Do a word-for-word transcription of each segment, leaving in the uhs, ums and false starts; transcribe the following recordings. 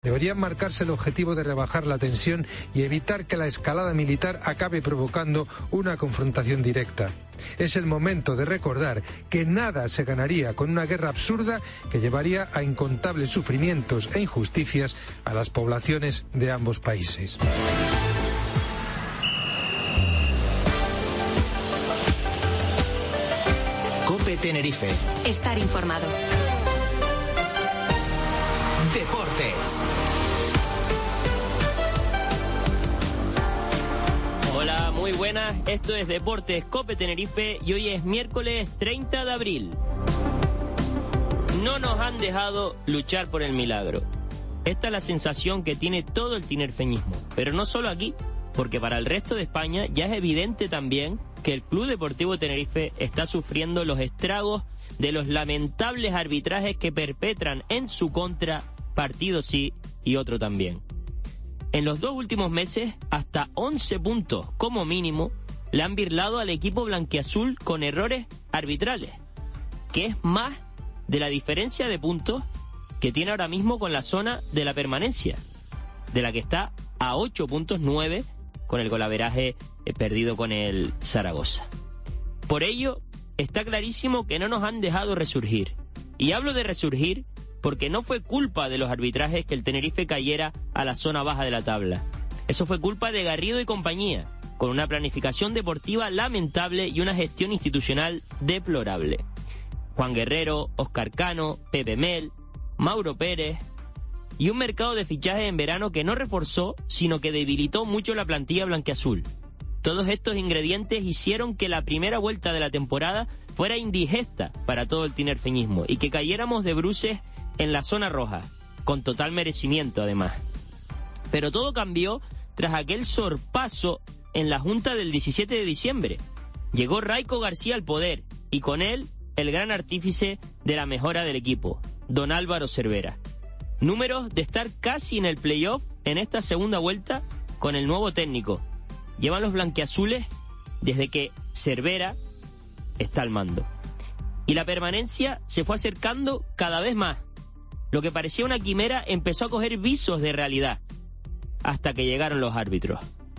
Debería marcarse el objetivo de rebajar la tensión y evitar que la escalada militar acabe provocando una confrontación directa. Es el momento de recordar que nada se ganaría con una guerra absurda que llevaría a incontables sufrimientos e injusticias a las poblaciones de ambos países. COPE Tenerife. Estar informado. Deportes. Hola, muy buenas. Esto es Deportes COPE Tenerife y hoy es miércoles treinta de abril. No nos han dejado luchar por el milagro. Esta es la sensación que tiene todo el tinerfeñismo, pero no solo aquí, porque para el resto de España ya es evidente también que el Club Deportivo Tenerife está sufriendo los estragos de los lamentables arbitrajes que perpetran en su contra partido sí y otro también. En los dos últimos meses, hasta once puntos como mínimo le han birlado al equipo blanquiazul con errores arbitrales, que es más de la diferencia de puntos que tiene ahora mismo con la zona de la permanencia, de la que está a ocho puntos nueve con el golaveraje perdido con el Zaragoza. Por ello, está clarísimo que no nos han dejado resurgir. Y hablo de resurgir porque no fue culpa de los arbitrajes que el Tenerife cayera a la zona baja de la tabla. Eso fue culpa de Garrido y compañía, con una planificación deportiva lamentable y una gestión institucional deplorable. Juan Guerrero, Óscar Cano, Pepe Mel, Mauro Pérez y un mercado de fichajes en verano que no reforzó, sino que debilitó mucho la plantilla blanquiazul. Todos estos ingredientes hicieron que la primera vuelta de la temporada fuera indigesta para todo el tinerfeñismo y que cayéramos de bruces en la zona roja, con total merecimiento además. Pero todo cambió tras aquel sorpaso en la Junta del diecisiete de diciembre. Llegó Raico García al poder y con él el gran artífice de la mejora del equipo, don Álvaro Cervera. Números de estar casi en el playoff en esta segunda vuelta con el nuevo técnico. Llevan los blanquiazules desde que Cervera está al mando. Y la permanencia se fue acercando cada vez más. Lo que parecía una quimera empezó a coger visos de realidad, hasta que llegaron los árbitros.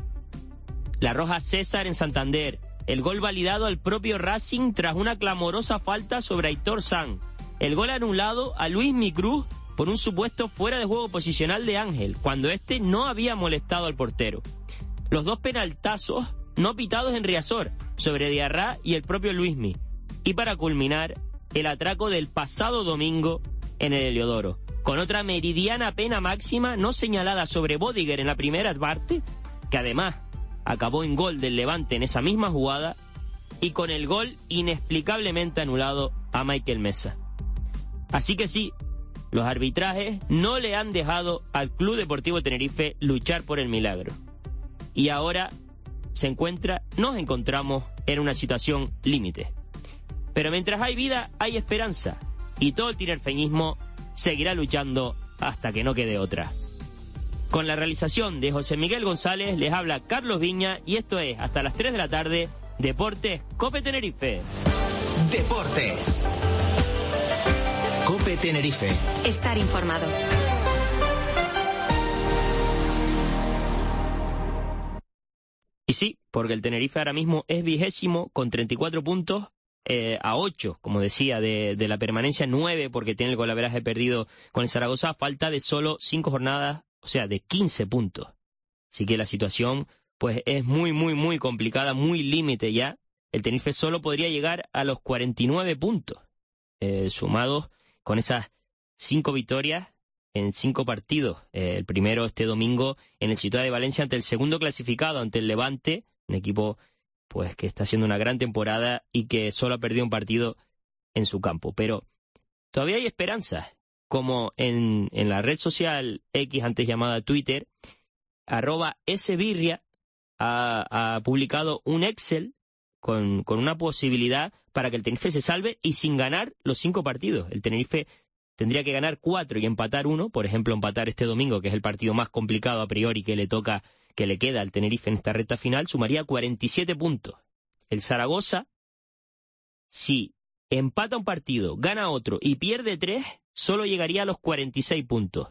La roja César en Santander, el gol validado al propio Racing tras una clamorosa falta sobre Aitor Sanz, el gol anulado a Luis Micruz por un supuesto fuera de juego posicional de Ángel, cuando este no había molestado al portero. Los dos penaltazos no pitados en Riazor, sobre Diarra y el propio Luismi. Y para culminar, el atraco del pasado domingo en el Heliodoro, con otra meridiana pena máxima no señalada sobre Bodiger en la primera parte, que además acabó en gol del Levante en esa misma jugada, y con el gol inexplicablemente anulado a Michael Mesa. Así que sí, los arbitrajes no le han dejado al Club Deportivo Tenerife luchar por el milagro. Y ahora se encuentra, nos encontramos en una situación límite. Pero mientras hay vida, hay esperanza. Y todo el tinerfeñismo seguirá luchando hasta que no quede otra. Con la realización de José Miguel González, les habla Carlos Viña y esto es, hasta las tres de la tarde, Deportes COPE Tenerife. Deportes COPE Tenerife. Estar informado. Y sí, porque el Tenerife ahora mismo es vigésimo con treinta y cuatro puntos, eh, a ocho, como decía, de, de la permanencia, nueve porque tiene el golaveraje perdido con el Zaragoza, falta de solo cinco jornadas, o sea, de quince puntos. Así que la situación pues es muy, muy, muy complicada, muy límite ya. El Tenerife solo podría llegar a los cuarenta y nueve puntos, eh, sumados con esas cinco victorias en cinco partidos. Eh, el primero este domingo en el Ciudad de Valencia ante el segundo clasificado, ante el Levante, un equipo pues que está haciendo una gran temporada y que solo ha perdido un partido en su campo. Pero todavía hay esperanzas, como en, en la red social X, antes llamada Twitter, arroba sbirria ha, ha publicado un Excel con, con una posibilidad para que el Tenerife se salve y sin ganar los cinco partidos. El Tenerife tendría que ganar cuatro y empatar uno, por ejemplo, empatar este domingo, que es el partido más complicado a priori que le toca, que le queda al Tenerife en esta recta final, sumaría cuarenta y siete puntos. El Zaragoza, si empata un partido, gana otro y pierde tres, solo llegaría a los cuarenta y seis puntos.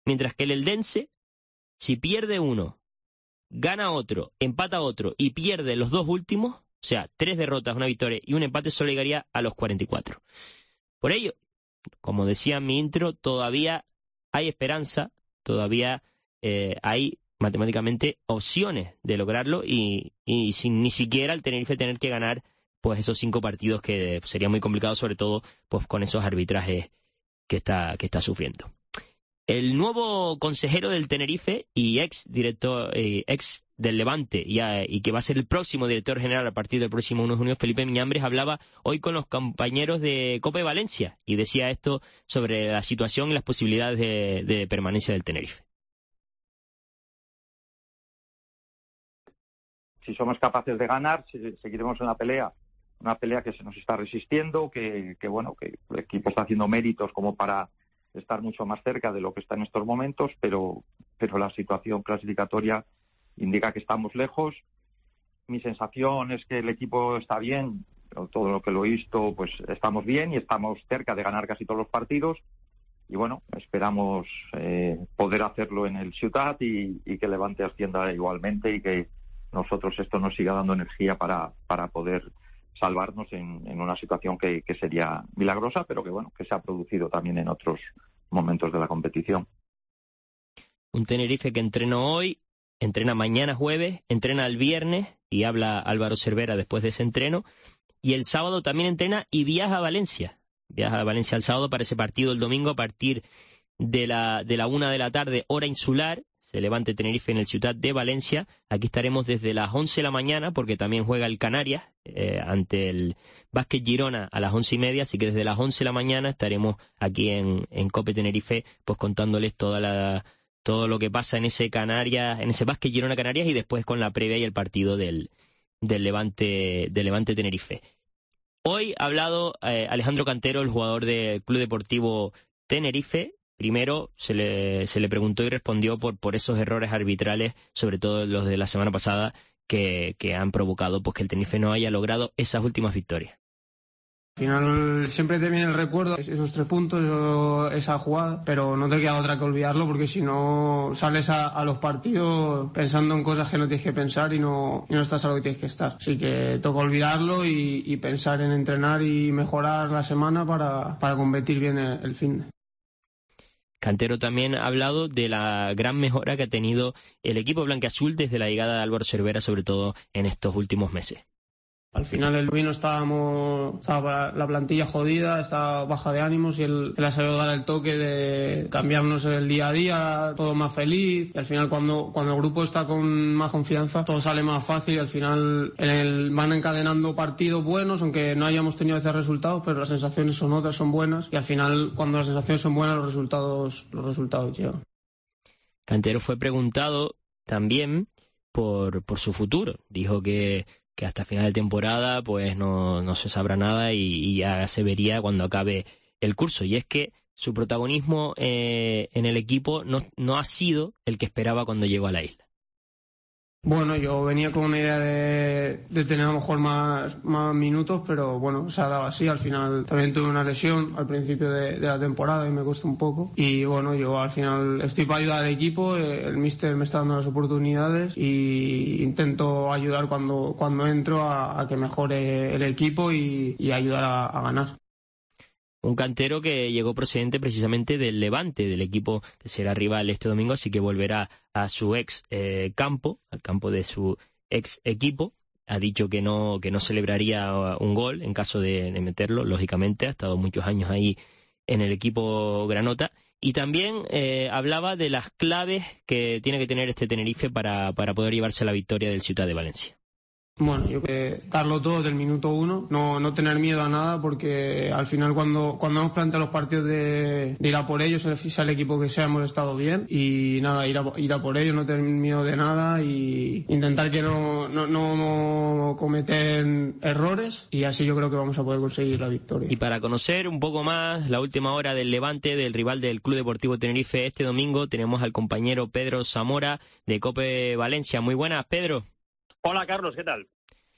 mientras que el Eldense, si pierde uno, gana otro, empata otro y pierde los dos últimos, o sea, tres derrotas, una victoria y un empate, solo llegaría a los cuarenta y cuatro. Por ello, como decía en mi intro, todavía hay esperanza, todavía eh, hay matemáticamente opciones de lograrlo y, y sin ni siquiera el Tenerife tener que ganar pues esos cinco partidos, que sería muy complicado, sobre todo pues con esos arbitrajes que está, que está sufriendo. El nuevo consejero del Tenerife y ex director, eh, ex del Levante y, a, y que va a ser el próximo director general a partir del próximo uno de junio, Felipe Miñambres, hablaba hoy con los compañeros de Cope Valencia y decía esto sobre la situación y las posibilidades de, de permanencia del Tenerife. Si somos capaces de ganar, seguiremos en la pelea, una pelea que se nos está resistiendo, que, que bueno, que el equipo está haciendo méritos como para estar mucho más cerca de lo que está en estos momentos, pero, pero la situación clasificatoria indica que estamos lejos. Mi sensación es que el equipo está bien, todo lo que lo he visto, pues estamos bien y estamos cerca de ganar casi todos los partidos. Y bueno, esperamos eh, poder hacerlo en el Ciutat y, y que Levante ascienda igualmente y que nosotros esto nos siga dando energía para, para poder salvarnos en, en una situación que, que sería milagrosa, pero que bueno, que se ha producido también en otros momentos de la competición. Un Tenerife que entrenó hoy, entrena mañana jueves, entrena el viernes y habla Álvaro Cervera después de ese entreno, y el sábado también entrena y viaja a Valencia. Viaja a Valencia el sábado para ese partido el domingo a partir de la, de la una de la tarde, hora insular. Se Levante Tenerife en el Ciutat de Valencia. Aquí estaremos desde las once de la mañana, porque también juega el Canarias eh, ante el Básquet Girona a las once y media, así que desde las once de la mañana estaremos aquí en, en Cope Tenerife, pues contándoles toda la, todo lo que pasa en ese Canarias, en ese Básquet Girona Canarias, y después con la previa y el partido del, del Levante, del Levante Tenerife. Hoy ha hablado eh, Alejandro Cantero, el jugador del Club Deportivo Tenerife. Primero se le, se le preguntó y respondió por, por esos errores arbitrales, sobre todo los de la semana pasada, que, que han provocado pues, que el Tenerife no haya logrado esas últimas victorias. Al final siempre te viene el recuerdo, esos tres puntos, esa jugada, pero no te queda otra que olvidarlo, porque si no sales a, a los partidos pensando en cosas que no tienes que pensar y no, y no estás a lo que tienes que estar. Así que toca olvidarlo y, y pensar en entrenar y mejorar la semana para, para competir bien el, el fin de. Cantero también ha hablado de la gran mejora que ha tenido el equipo blanquiazul desde la llegada de Álvaro Cervera, sobre todo en estos últimos meses. Al final el vino estábamos, estaba la plantilla jodida, estaba baja de ánimos y él, él ha sabido dar el toque de cambiarnos el día a día, todo más feliz. Y al final cuando, cuando el grupo está con más confianza, todo sale más fácil y al final en el, van encadenando partidos buenos, aunque no hayamos tenido veces resultados, pero las sensaciones son otras, son buenas. Y al final cuando las sensaciones son buenas, los resultados, los resultados llegan. Cantero fue preguntado también por, por su futuro. Dijo que que hasta final de temporada pues no, no se sabrá nada y, y ya se vería cuando acabe el curso. Y es que su protagonismo eh, en el equipo no, no ha sido el que esperaba cuando llegó a la isla. Bueno, yo venía con una idea de, de tener a lo mejor más, más minutos, pero bueno, se ha dado así. Al final también tuve una lesión al principio de, de la temporada y me costó un poco. Y bueno, yo al final estoy para ayudar al equipo, el míster me está dando las oportunidades y intento ayudar cuando, cuando entro a, a que mejore el equipo y, y ayudar a, a ganar. Un Cantero que llegó procedente precisamente del Levante, del equipo que será rival este domingo, así que volverá a su ex eh, campo, al campo de su ex equipo. Ha dicho que no que no celebraría un gol en caso de, de meterlo, lógicamente. Ha estado muchos años ahí en el equipo granota. Y también eh, hablaba de las claves que tiene que tener este Tenerife para, para poder llevarse la victoria del Ciutat de Valencia. Bueno, yo creo que darlo todo del minuto uno, no, no tener miedo a nada, porque al final cuando, cuando hemos planteado los partidos de, de ir a por ellos, sea el equipo que sea, hemos estado bien y nada, ir a, ir a por ellos, no tener miedo de nada y intentar que no, no, no cometen errores y así yo creo que vamos a poder conseguir la victoria. Y para conocer un poco más la última hora del Levante, del rival del Club Deportivo Tenerife este domingo, tenemos al compañero Pedro Zamora de Cope Valencia. Muy buenas, Pedro. Hola, Carlos, ¿qué tal?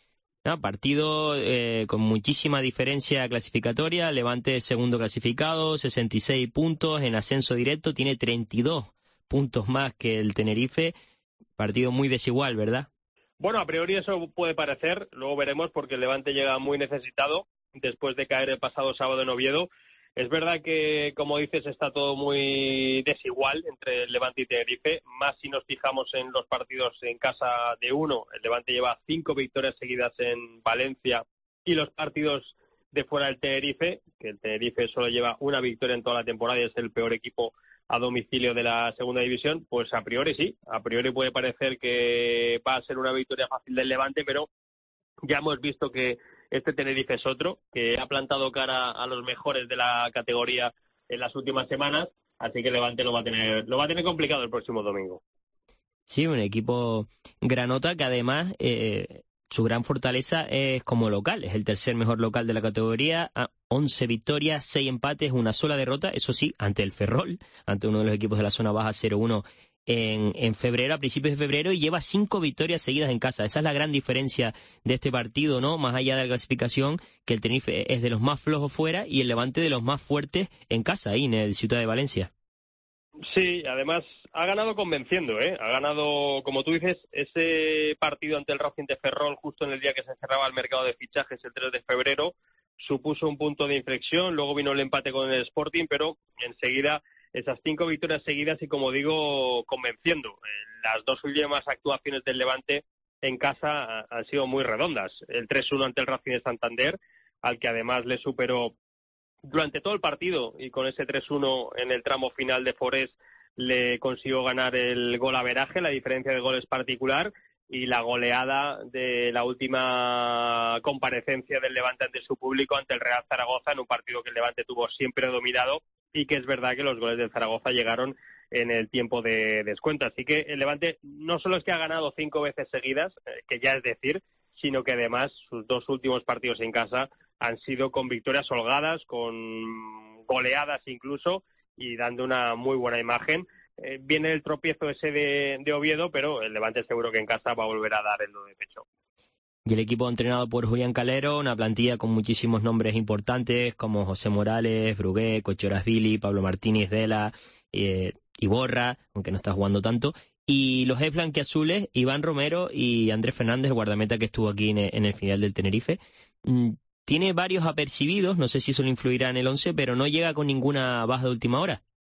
No, partido eh, con muchísima diferencia clasificatoria. Levante segundo clasificado, sesenta y seis puntos en ascenso directo, tiene treinta y dos puntos más que el Tenerife. Partido muy desigual, ¿verdad? Bueno, a priori eso puede parecer, luego veremos, porque el Levante llega muy necesitado después de caer el pasado sábado en Oviedo. Es verdad que, como dices, está todo muy desigual entre el Levante y Tenerife, más si nos fijamos en los partidos en casa de uno. El Levante lleva cinco victorias seguidas en Valencia, y los partidos de fuera del Tenerife, que el Tenerife solo lleva una victoria en toda la temporada y es el peor equipo a domicilio de la segunda división, pues a priori sí, a priori puede parecer que va a ser una victoria fácil del Levante, pero ya hemos visto que este Tenerife es otro, que ha plantado cara a los mejores de la categoría en las últimas semanas, así que el Levante lo va a tener, lo va a tener complicado el próximo domingo. Sí, un equipo granota que además eh, su gran fortaleza es como local, es el tercer mejor local de la categoría, once victorias, seis empates, una sola derrota, eso sí, ante el Ferrol, ante uno de los equipos de la zona baja, cero uno en, en febrero, a principios de febrero, y lleva cinco victorias seguidas en casa. Esa es la gran diferencia de este partido, ¿no? Más allá de la clasificación, que el Tenerife es de los más flojos fuera y el Levante de los más fuertes en casa, ahí en el Ciutat de Valencia. Sí, además ha ganado convenciendo, ¿eh? Ha ganado, como tú dices, ese partido ante el Racing de Ferrol justo en el día que se cerraba el mercado de fichajes, el tres de febrero, supuso un punto de inflexión, luego vino el empate con el Sporting, pero enseguida esas cinco victorias seguidas y, como digo, convenciendo. Las dos últimas actuaciones del Levante en casa han sido muy redondas. El tres uno ante el Racing de Santander, al que además le superó durante todo el partido, y con ese tres uno en el tramo final de Forés le consiguió ganar el golaveraje, la diferencia de goles particular, y la goleada de la última comparecencia del Levante ante su público ante el Real Zaragoza, en un partido que el Levante tuvo siempre dominado, y que es verdad que los goles del Zaragoza llegaron en el tiempo de descuento. Así que el Levante no solo es que ha ganado cinco veces seguidas, eh, que ya es decir, sino que además sus dos últimos partidos en casa han sido con victorias holgadas, con goleadas incluso, y dando una muy buena imagen. Eh, viene el tropiezo ese de, de Oviedo, pero el Levante seguro que en casa va a volver a dar el do de pecho. Y el equipo entrenado por Julián Calero, una plantilla con muchísimos nombres importantes como José Morales, Brugué, Cochorasvili, Pablo Martínez Dela, eh, Iborra, aunque no está jugando tanto, y los ex blanquiazules, Iván Romero y Andrés Fernández, el guardameta que estuvo aquí en el, en el final del Tenerife. Mm, tiene varios apercibidos, no sé si eso le influirá en el once, pero no llega con ninguna baja de última hora.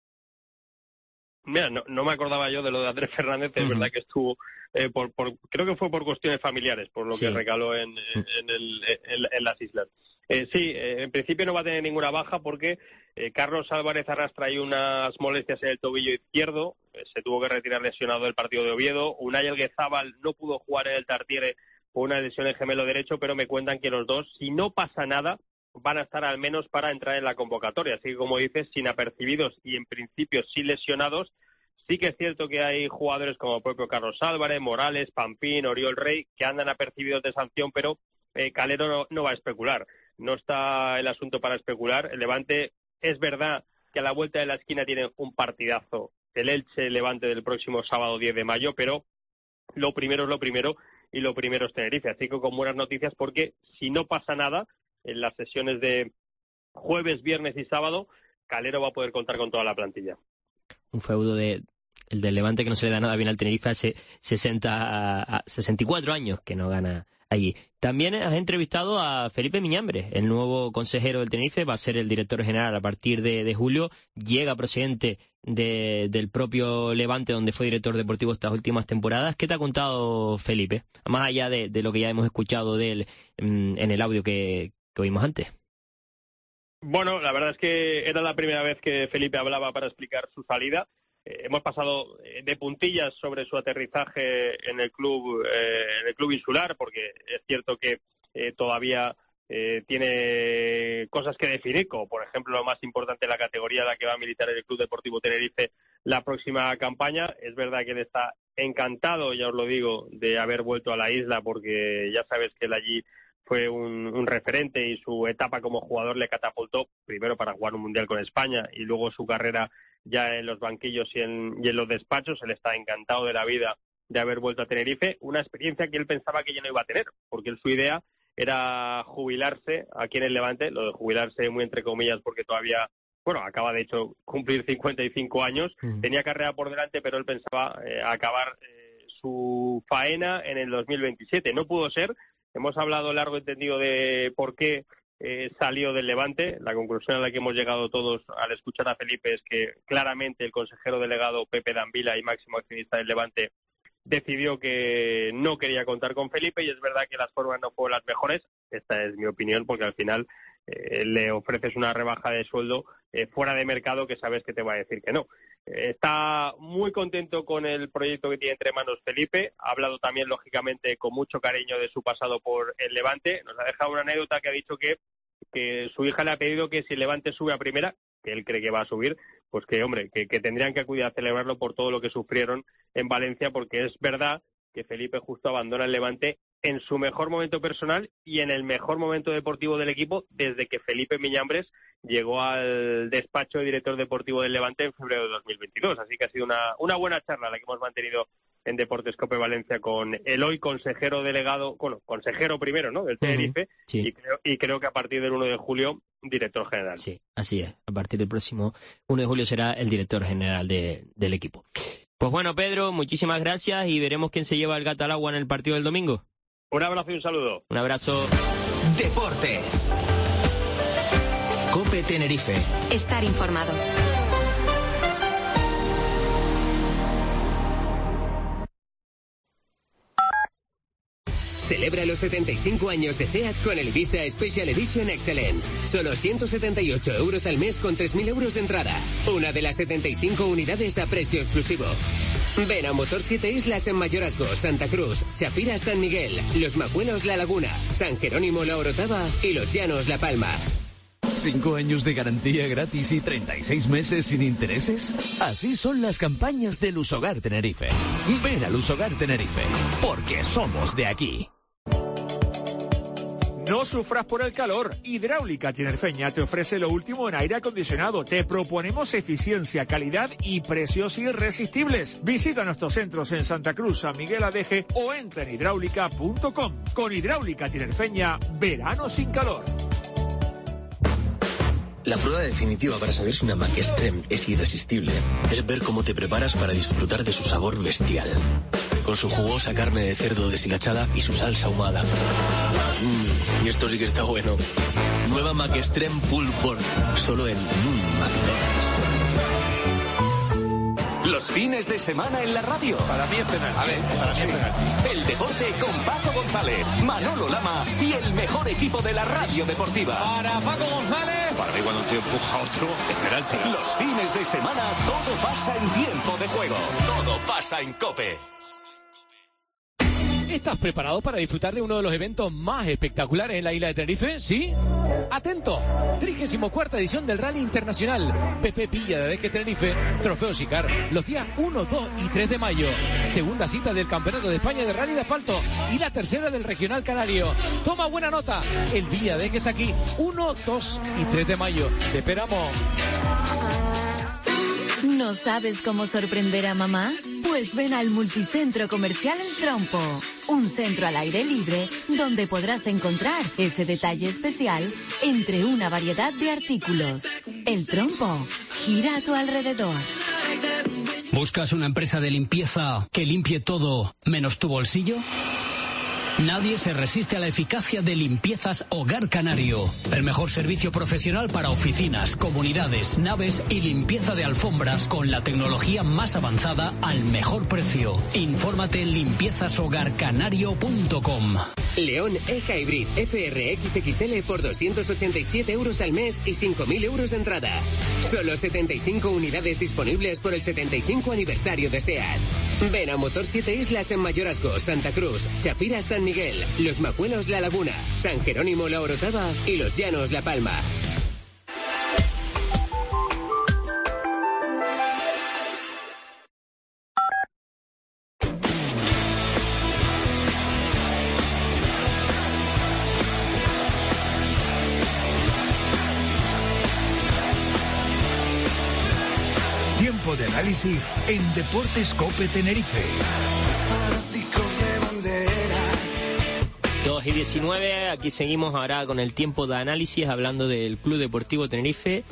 Mira, no, no me acordaba yo de lo de Andrés Fernández, es uh-huh. verdad que estuvo, eh, por, por, creo que fue por cuestiones familiares, por lo sí. que recaló en, en, el, en, en las islas. Eh, sí, eh, en principio no va a tener ninguna baja porque eh, Carlos Álvarez arrastra ahí unas molestias en el tobillo izquierdo, eh, se tuvo que retirar lesionado del partido de Oviedo. Unai Alguezabal no pudo jugar en el Tartiere por una lesión en gemelo derecho, pero me cuentan que los dos, si no pasa nada, van a estar al menos para entrar en la convocatoria. Así que, como dices, sin apercibidos y en principio sin lesionados. Sí que es cierto que hay jugadores como el propio Carlos Álvarez, Morales, Pampín, Oriol Rey, que andan apercibidos de sanción, pero eh, Calero no, no va a especular. No está el asunto para especular. El Levante, es verdad que a la vuelta de la esquina tiene un partidazo, el Elche-Levante del próximo sábado diez de mayo, pero lo primero es lo primero y lo primero es Tenerife. Así que con buenas noticias, porque si no pasa nada en las sesiones de jueves, viernes y sábado, Calero va a poder contar con toda la plantilla. Un feudo de el del Levante que no se le da nada bien al Tenerife hace sesenta a sesenta y cuatro años que no gana allí. También has entrevistado a Felipe Miñambres, el nuevo consejero del Tenerife, va a ser el director general a partir de, de julio, llega procedente de, del propio Levante, donde fue director deportivo estas últimas temporadas. ¿Qué te ha contado Felipe? Más allá de, de lo que ya hemos escuchado de él en, en el audio que, que oímos antes. Bueno, la verdad es que era la primera vez que Felipe hablaba para explicar su salida. Eh, hemos pasado de puntillas sobre su aterrizaje en el club eh, en el club insular, porque es cierto que eh, todavía eh, tiene cosas que definir, como por ejemplo lo más importante, la categoría en la que va a militar el Club Deportivo Tenerife la próxima campaña. Es verdad que él está encantado, ya os lo digo, de haber vuelto a la isla, porque ya sabes que él allí fue un, un referente y su etapa como jugador le catapultó primero para jugar un mundial con España y luego su carrera ya en los banquillos y en, y en los despachos. Él está encantado de la vida de haber vuelto a Tenerife, una experiencia que él pensaba que ya no iba a tener, porque él, su idea era jubilarse aquí en el Levante, lo de jubilarse muy entre comillas porque todavía, bueno, acaba de hecho cumplir cincuenta y cinco años, mm. tenía carrera por delante, pero él pensaba eh, acabar eh, su faena en el dos mil veintisiete. No pudo ser, hemos hablado largo y tendido de por qué eh, salió del Levante. La conclusión a la que hemos llegado todos al escuchar a Felipe es que claramente el consejero delegado Pepe Danvila y máximo accionista del Levante decidió que no quería contar con Felipe, y es verdad que las formas no fueron las mejores. Esta es mi opinión, porque al final eh, le ofreces una rebaja de sueldo eh, fuera de mercado que sabes que te va a decir que no. Eh, está muy contento con el proyecto que tiene entre manos Felipe. Ha hablado también, lógicamente, con mucho cariño de su pasado por el Levante. Nos ha dejado una anécdota que ha dicho que, que su hija le ha pedido que si el Levante sube a primera, que él cree que va a subir, pues que, hombre, que, que tendrían que acudir a celebrarlo por todo lo que sufrieron en Valencia, porque es verdad que Felipe justo abandona el Levante en su mejor momento personal y en el mejor momento deportivo del equipo desde que Felipe Miñambres llegó al despacho de director deportivo del Levante en febrero de dos mil veintidós. Así que ha sido una, una buena charla la que hemos mantenido en Deportes Cope Valencia con el hoy consejero delegado, bueno, consejero primero, ¿no?, del Tenerife, uh-huh. sí. y, creo, y creo que a partir del uno de julio, director general. Sí, así es. A partir del próximo uno de julio será el director general de, del equipo. Pues bueno, Pedro, muchísimas gracias y veremos quién se lleva el gato al agua en el partido del domingo. Un abrazo y un saludo. Un abrazo. Deportes. Cope Tenerife. Estar informado. Celebra los setenta y cinco años de SEAT con el Visa Special Edition Excellence. Solo ciento setenta y ocho euros al mes con tres mil euros de entrada. Una de las setenta y cinco unidades a precio exclusivo. Ven a Motor Siete Islas en Mayorazgo, Santa Cruz, Chafira, San Miguel, Los Macuelos, La Laguna, San Jerónimo, La Orotava y Los Llanos, La Palma. ¿Cinco años de garantía gratis y treinta y seis meses sin intereses? Así son las campañas de Lusogar Tenerife. Ven a Lusogar Tenerife, porque somos de aquí. No sufras por el calor. Hidráulica Tinerfeña te ofrece lo último en aire acondicionado. Te proponemos eficiencia, calidad y precios irresistibles. Visita nuestros centros en Santa Cruz, San Miguel Adeje o entra en hidráulica punto com. Con Hidráulica Tinerfeña, verano sin calor. La prueba definitiva para saber si una Mac Extreme es irresistible es ver cómo te preparas para disfrutar de su sabor bestial. Con su jugosa carne de cerdo deshilachada y su salsa ahumada. Mmm, y esto sí que está bueno. Nueva Mac Extreme Pulled Pork, solo en mmm, McDonald's. Los fines de semana en la radio. Para mí es penal. A ver, para mí es penal. El deporte con Paco González, Manolo Lama y el mejor equipo de la radio deportiva. Para Paco González. Para mí cuando te empuja otro, es penalti. Los fines de semana todo pasa en tiempo de juego. Todo pasa en COPE. ¿Estás preparado para disfrutar de uno de los eventos más espectaculares en la isla de Tenerife? ¿Sí? ¡Atento! trigésima cuarta edición del Rally Internacional Pepe Villa de Adeje Tenerife, Trofeo Sicar, los días uno, dos y tres de mayo. Segunda cita del Campeonato de España de Rally de Asfalto y la tercera del Regional Canario. Toma buena nota, el Villa de Adeje está aquí, uno, dos y tres de mayo. ¡Te esperamos! ¿No sabes cómo sorprender a mamá? Pues ven al Multicentro Comercial El Trompo, un centro al aire libre donde podrás encontrar ese detalle especial entre una variedad de artículos. El Trompo, gira a tu alrededor. ¿Buscas una empresa de limpieza que limpie todo menos tu bolsillo? Nadie se resiste a la eficacia de Limpiezas Hogar Canario. El mejor servicio profesional para oficinas, comunidades, naves y limpieza de alfombras con la tecnología más avanzada al mejor precio. Infórmate en limpiezas hogar canario punto com. León E-Hybrid F R X X L por doscientos ochenta y siete euros al mes y cinco mil euros de entrada. Solo setenta y cinco unidades disponibles por el setenta y cinco aniversario de SEAT. Ven a Motor Siete Islas en Mayorazgo, Santa Cruz, Chafira, San Miguel, Los Macuelos, La Laguna, San Jerónimo, La Orotava y Los Llanos, La Palma. Tiempo de análisis en Deportes Cope Tenerife. Dos dos y diecinueve, aquí seguimos ahora con el tiempo de análisis hablando del Club Deportivo Tenerife.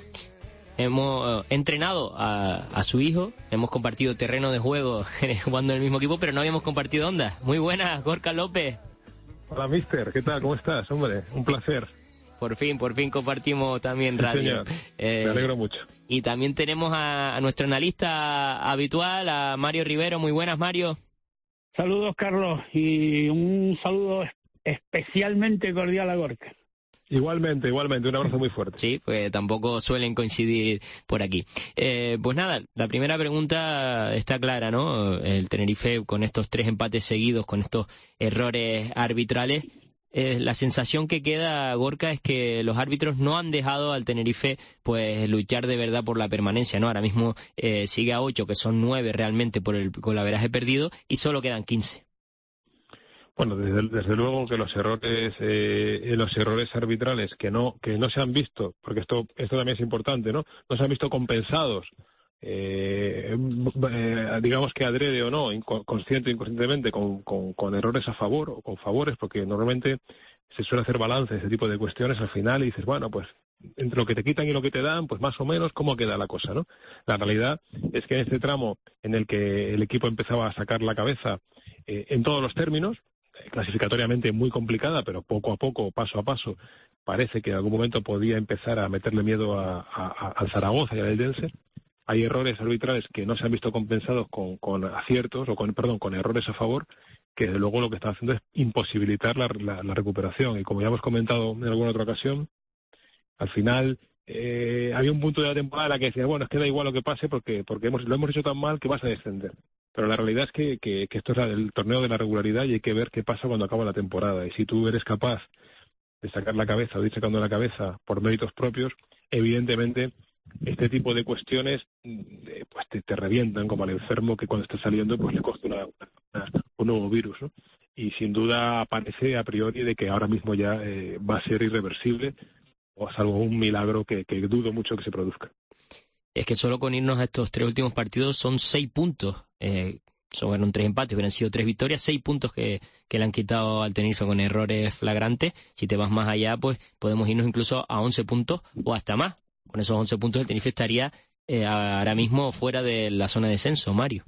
Hemos eh, entrenado a, a su hijo, hemos compartido terreno de juego jugando en el mismo equipo, pero no habíamos compartido ondas. Muy buenas, Gorka López. Hola, mister, ¿qué tal? ¿Cómo estás? Hombre, un placer. Por fin, por fin compartimos también radio. Sí, eh, Me alegro mucho. Y también tenemos a, a nuestro analista habitual, a Mario Rivero. Muy buenas, Mario. Saludos, Carlos, y un saludo especialmente cordial a Gorka. Igualmente, igualmente, un abrazo muy fuerte. Sí, pues tampoco suelen coincidir por aquí. Eh, pues nada, la primera pregunta está clara, ¿no? El Tenerife con estos tres empates seguidos, con estos errores arbitrales, eh, la sensación que queda, Gorka, es que los árbitros no han dejado al Tenerife pues luchar de verdad por la permanencia, ¿no? Ahora mismo eh, sigue a ocho, que son nueve realmente por el golaveraje perdido, y solo quedan quince. Bueno, desde, desde luego que los errores eh, los errores arbitrales que no que no se han visto, porque esto esto también es importante, ¿no? No se han visto compensados, eh, eh, digamos que adrede o no, consciente o inconscientemente, con, con, con errores a favor o con favores, porque normalmente se suele hacer balance de ese tipo de cuestiones al final y dices, bueno, pues entre lo que te quitan y lo que te dan, pues más o menos cómo queda la cosa, ¿no? La realidad es que en este tramo en el que el equipo empezaba a sacar la cabeza eh, en todos los términos, clasificatoriamente muy complicada, pero poco a poco, paso a paso, parece que en algún momento podía empezar a meterle miedo a, a, al Zaragoza y al Eldense. Hay errores arbitrales que no se han visto compensados con, con aciertos, o con, perdón, con errores a favor, que desde luego lo que están haciendo es imposibilitar la, la, la recuperación. Y como ya hemos comentado en alguna otra ocasión, al final eh, había un punto de la temporada en la que decía, bueno, es que da igual lo que pase porque porque hemos, lo hemos hecho tan mal que vas a descender. Pero la realidad es que, que, que esto es el torneo de la regularidad y hay que ver qué pasa cuando acaba la temporada. Y si tú eres capaz de sacar la cabeza o de ir sacando la cabeza por méritos propios, evidentemente este tipo de cuestiones eh, pues te, te revientan como al enfermo que cuando está saliendo pues le costa una, una, un nuevo virus, ¿no? Y sin duda parece a priori de que ahora mismo ya eh, va a ser irreversible, o salvo un milagro que, que dudo mucho que se produzca. Es que solo con irnos a estos tres últimos partidos son seis puntos. Eh, son tres empates, hubieran sido tres victorias, seis puntos que, que le han quitado al Tenerife con errores flagrantes. Si te vas más allá, pues podemos irnos incluso a once puntos o hasta más. Con esos once puntos el Tenerife estaría eh, ahora mismo fuera de la zona de descenso, Mario.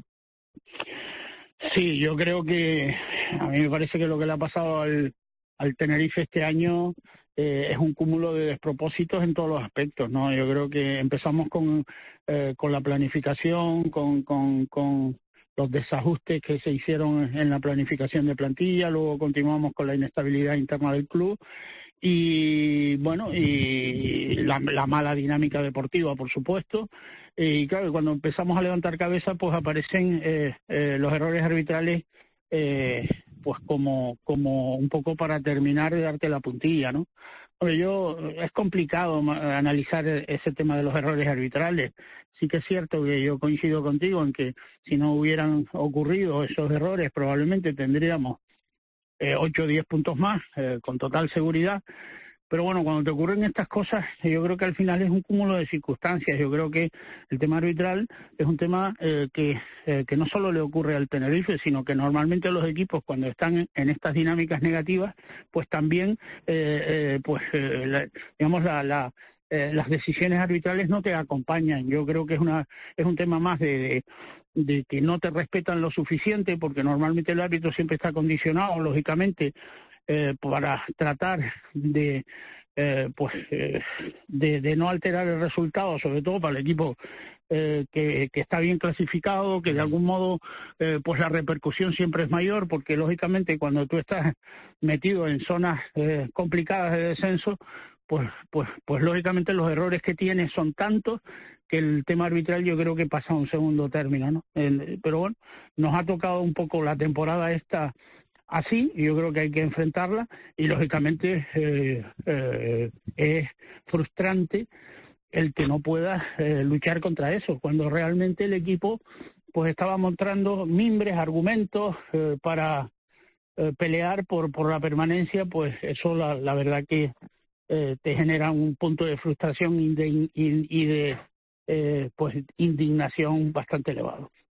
Sí, yo creo que a mí me parece que lo que le ha pasado al, al Tenerife este año eh, es un cúmulo de despropósitos en todos los aspectos, ¿no? Yo creo que empezamos con eh, con la planificación, con, con, con los desajustes que se hicieron en la planificación de plantilla, luego continuamos con la inestabilidad interna del club y, bueno, y la, la mala dinámica deportiva, por supuesto. Y claro, cuando empezamos a levantar cabeza, pues aparecen eh, eh, los errores arbitrales, eh, pues como como un poco para terminar de darte la puntilla, ¿no? Oye, yo es complicado analizar ese tema de los errores arbitrales. Sí que es cierto que yo coincido contigo en que si no hubieran ocurrido esos errores, probablemente tendríamos eh, ocho o diez puntos más, eh, con total seguridad. Pero bueno, cuando te ocurren estas cosas, yo creo que al final es un cúmulo de circunstancias. Yo creo que el tema arbitral es un tema eh, que, eh, que no solo le ocurre al Tenerife, sino que normalmente los equipos cuando están en estas dinámicas negativas, pues también, eh, eh, pues eh, la, digamos, la, la, eh, las decisiones arbitrales no te acompañan. Yo creo que es una es un tema más de, de, de que no te respetan lo suficiente, porque normalmente el árbitro siempre está condicionado, lógicamente, Eh, para tratar de eh, pues eh, de, de no alterar el resultado, sobre todo para el equipo eh, que, que está bien clasificado, que de algún modo eh, pues la repercusión siempre es mayor, porque lógicamente cuando tú estás metido en zonas eh, complicadas de descenso, pues pues pues lógicamente los errores que tienes son tantos que el tema arbitral yo creo que pasa a un segundo término, ¿no? El, pero bueno, nos ha tocado un poco la temporada esta así, yo creo que hay que enfrentarla y lógicamente eh, eh, es frustrante el que no puedas eh, luchar contra eso, cuando realmente el equipo pues estaba mostrando mimbres, argumentos eh, para eh, pelear por por la permanencia. Pues eso la, la verdad que eh, te genera un punto de frustración y de, y, y de eh, pues indignación bastante elevado.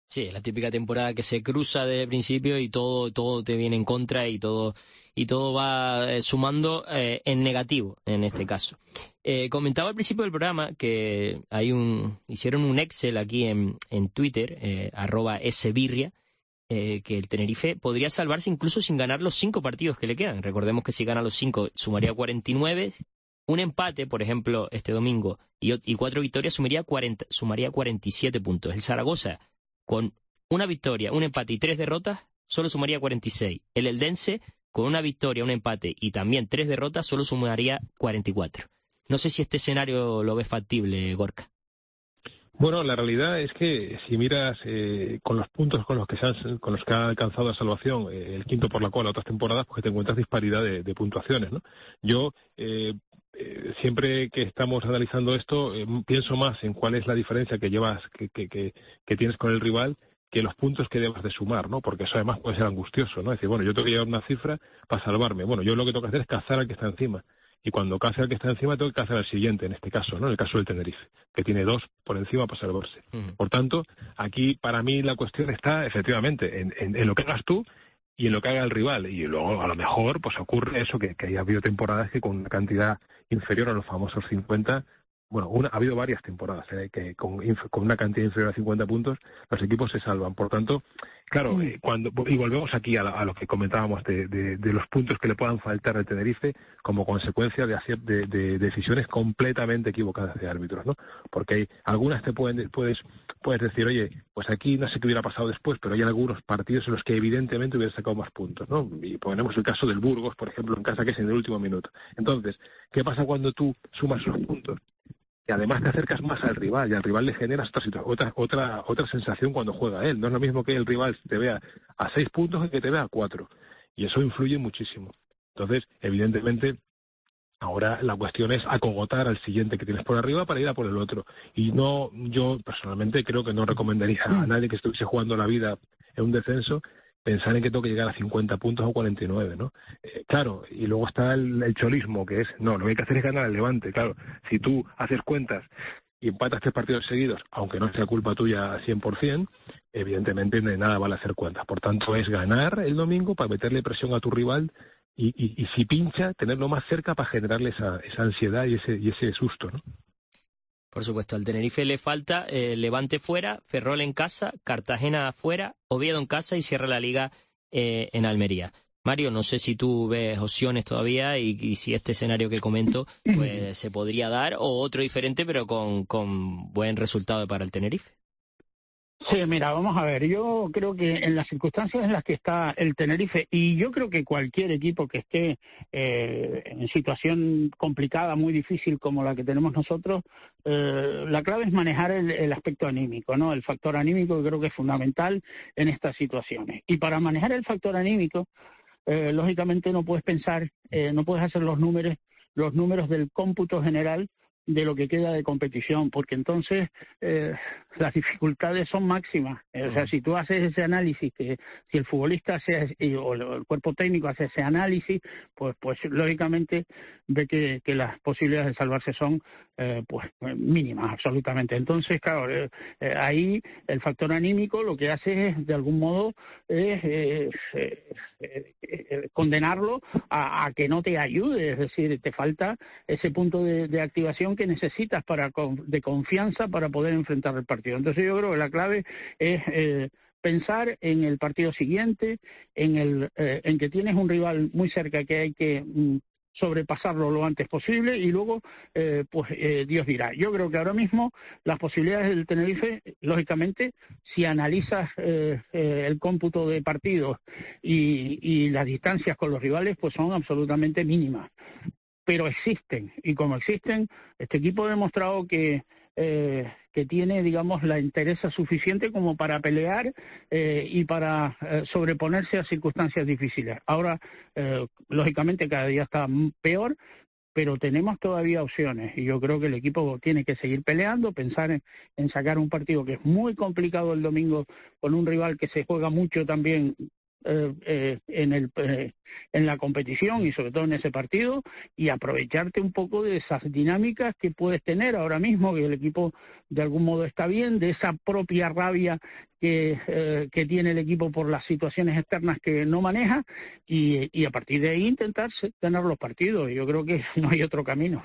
Sí, es la típica temporada que se cruza desde el principio y todo todo te viene en contra y todo y todo va eh, sumando eh, en negativo en este caso. Eh, comentaba al principio del programa que hay un hicieron un Excel aquí en, en Twitter, eh, arroba sbirria, eh, que el Tenerife podría salvarse incluso sin ganar los cinco partidos que le quedan. Recordemos que si gana los cinco sumaría cuarenta y nueve, un empate, por ejemplo, este domingo, y, y cuatro victorias sumaría, cuarenta, sumaría cuarenta y siete puntos. El Zaragoza, con una victoria, un empate y tres derrotas, solo sumaría cuarenta y seis. El Eldense, con una victoria, un empate y también tres derrotas, solo sumaría cuarenta y cuatro. No sé si este escenario lo ves factible, Gorka. Bueno, la realidad es que si miras eh, con los puntos con los que se han, con los que ha alcanzado la salvación, eh, el quinto por la cola otras temporadas, pues te encuentras disparidad de, de puntuaciones, ¿no? Yo eh, eh, siempre que estamos analizando esto eh, pienso más en cuál es la diferencia que llevas, que, que, que, que tienes con el rival, que los puntos que debas de sumar, ¿no? Porque eso además puede ser angustioso, ¿no? Es decir, bueno, yo tengo que llevar una cifra para salvarme. Bueno, yo lo que tengo que hacer es cazar al que está encima. Y cuando caza al que está encima, tengo que cazar al siguiente, en este caso, ¿no? En el caso del Tenerife, que tiene dos por encima para salvarse. Uh-huh. Por tanto, aquí para mí la cuestión está, efectivamente, en, en, en lo que hagas tú y en lo que haga el rival. Y luego, a lo mejor, pues ocurre eso, que, que haya habido temporadas que con una cantidad inferior a los famosos cincuenta... Bueno, una, ha habido varias temporadas eh, que con, con una cantidad inferior a cincuenta puntos los equipos se salvan. Por tanto, claro, eh, cuando y volvemos aquí a, la, a lo que comentábamos de, de, de los puntos que le puedan faltar al Tenerife como consecuencia de, hacer, de, de decisiones completamente equivocadas de árbitros, ¿no? Porque hay, algunas te pueden puedes puedes decir, oye, pues aquí no sé qué hubiera pasado después, pero hay algunos partidos en los que evidentemente hubiera sacado más puntos, ¿no? Y ponemos el caso del Burgos, por ejemplo, en casa, que es en el último minuto. Entonces, ¿qué pasa cuando tú sumas los puntos? Y además te acercas más al rival y al rival le generas otra, otra otra otra sensación cuando juega él. No es lo mismo que el rival te vea a seis puntos que que te vea a cuatro. Y eso influye muchísimo. Entonces, evidentemente, ahora la cuestión es acogotar al siguiente que tienes por arriba para ir a por el otro. Y no, yo personalmente creo que no recomendaría a nadie que estuviese jugando la vida en un descenso pensar en que tengo que llegar a cincuenta puntos o cuarenta y nueve, ¿no? Eh, claro, y luego está el, el cholismo, que es, no, lo que hay que hacer es ganar al Levante. Claro, si tú haces cuentas y empatas tres partidos seguidos, aunque no sea culpa tuya cien por ciento, evidentemente de nada vale hacer cuentas. Por tanto, es ganar el domingo para meterle presión a tu rival y, y, y si pincha, tenerlo más cerca para generarle esa, esa ansiedad y ese, y ese susto, ¿no? Por supuesto, al Tenerife le falta eh, Levante fuera, Ferrol en casa, Cartagena afuera, Oviedo en casa y cierra la Liga eh, en Almería. Mario, no sé si tú ves opciones todavía y, y si este escenario que comento pues se podría dar o otro diferente pero con, con buen resultado para el Tenerife. Sí, mira, vamos a ver, yo creo que en las circunstancias en las que está el Tenerife, y yo creo que cualquier equipo que esté eh, en situación complicada, muy difícil como la que tenemos nosotros, eh, la clave es manejar el, el aspecto anímico, ¿no? El factor anímico creo que es fundamental en estas situaciones. Y para manejar el factor anímico, eh, lógicamente no puedes pensar, eh, no puedes hacer los números, los números del cómputo general de lo que queda de competición, porque entonces eh, las dificultades son máximas. O sea, si tú haces ese análisis, que si el futbolista hace, o el cuerpo técnico hace ese análisis, pues pues lógicamente ve que, que las posibilidades de salvarse son eh, pues mínimas, absolutamente. Entonces, claro, eh, eh, ahí el factor anímico lo que hace es, de algún modo, es eh, eh, eh, eh, condenarlo a, a que no te ayude, es decir, te falta ese punto de, de activación que necesitas para de confianza para poder enfrentar el partido. Entonces yo creo que la clave es eh, pensar en el partido siguiente, en el eh, en que tienes un rival muy cerca que hay que mm, sobrepasarlo lo antes posible y luego eh, pues eh, Dios dirá. Yo creo que ahora mismo las posibilidades del Tenerife, lógicamente, si analizas eh, eh, el cómputo de partidos y, y las distancias con los rivales, pues son absolutamente mínimas. Pero existen, y como existen, este equipo ha demostrado que, eh, que tiene, digamos, la entereza suficiente como para pelear eh, y para eh, sobreponerse a circunstancias difíciles. Ahora, eh, lógicamente, cada día está peor, pero tenemos todavía opciones, y yo creo que el equipo tiene que seguir peleando, pensar en, en sacar un partido que es muy complicado el domingo con un rival que se juega mucho también eh, eh, en el eh, en la competición y sobre todo en ese partido, y aprovecharte un poco de esas dinámicas que puedes tener ahora mismo, que el equipo de algún modo está bien, de esa propia rabia que, eh, que tiene el equipo por las situaciones externas que no maneja, y, y a partir de ahí intentar ganar los partidos. Yo creo que no hay otro camino.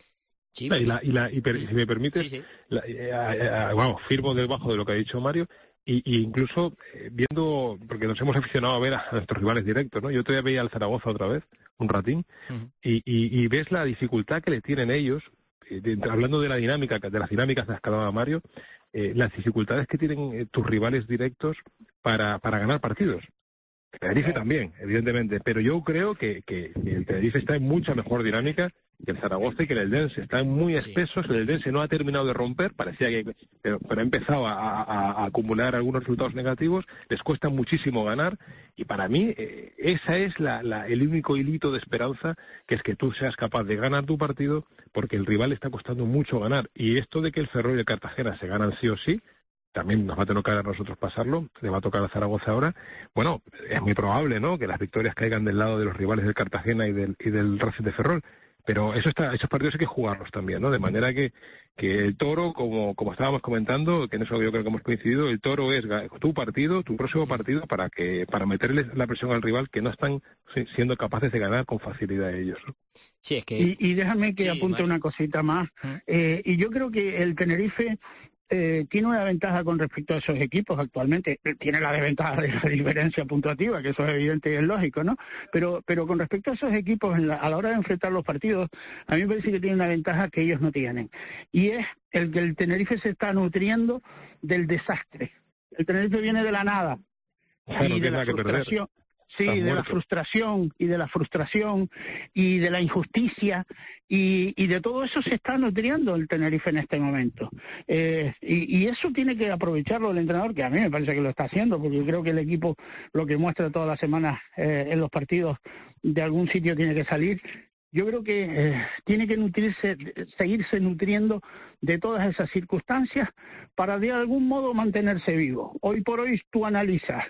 Sí, y, la, y, la, y per, si me permites, sí, sí. La, eh, eh, vamos, firmo debajo de lo que ha dicho Mario, y, y incluso eh, viendo, porque nos hemos aficionado a ver a nuestros rivales directos, ¿no? Yo todavía veía al Zaragoza otra vez, un ratín, uh-huh. y, y, y ves la dificultad que le tienen ellos, eh, de, hablando de la dinámica, de las dinámicas de las que hablaba Mario, eh, las dificultades que tienen eh, tus rivales directos para, para ganar partidos. El Tenerife también, evidentemente, pero yo creo que, que, que el Tenerife está en mucha mejor dinámica que el Zaragoza y que el Eldense. Están muy espesos, el Eldense no ha terminado de romper, parecía que pero, pero ha empezado a, a, a acumular algunos resultados negativos, les cuesta muchísimo ganar, y para mí eh, esa es la, la, el único hilito de esperanza, que es que tú seas capaz de ganar tu partido, porque el rival le está costando mucho ganar, y esto de que el Ferrol y el Cartagena se ganan sí o sí, también nos va a tener que a nosotros pasarlo, le va a tocar a Zaragoza ahora. Bueno, es muy probable, ¿no?, que las victorias caigan del lado de los rivales del Cartagena y del, y del Racing de Ferrol, pero eso está, esos partidos hay que jugarlos también, ¿no?, de manera que, que el Toro, como, como estábamos comentando, que en eso yo creo que hemos coincidido, el Toro es tu partido, tu próximo partido, para que para meterle la presión al rival, que no están siendo capaces de ganar con facilidad ellos, ¿no? Sí, es que... Y, y déjame que sí, apunte Mario. una cosita más, eh, y yo creo que el Tenerife Eh, tiene una ventaja con respecto a esos equipos actualmente. Tiene la desventaja de la diferencia puntuativa, que eso es evidente y es lógico, ¿no? Pero pero con respecto a esos equipos, en la, a la hora de enfrentar los partidos, a mí me parece que tiene una ventaja que ellos no tienen. Y es el que el Tenerife se está nutriendo del desastre. El Tenerife viene de la nada. Claro, y de la frustración. Sí, de muerto. la frustración y de la frustración y de la injusticia y, y de todo eso se está nutriendo el Tenerife en este momento. Eh, y, y eso tiene que aprovecharlo el entrenador, que a mí me parece que lo está haciendo, porque yo creo que el equipo lo que muestra todas las semanas eh, en los partidos de algún sitio tiene que salir. Yo creo que eh, tiene que nutrirse, seguirse nutriendo de todas esas circunstancias para de algún modo mantenerse vivo. Hoy por hoy tú analizas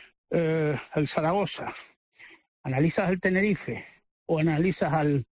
Eh, el Zaragoza, analizas el Tenerife o analizas al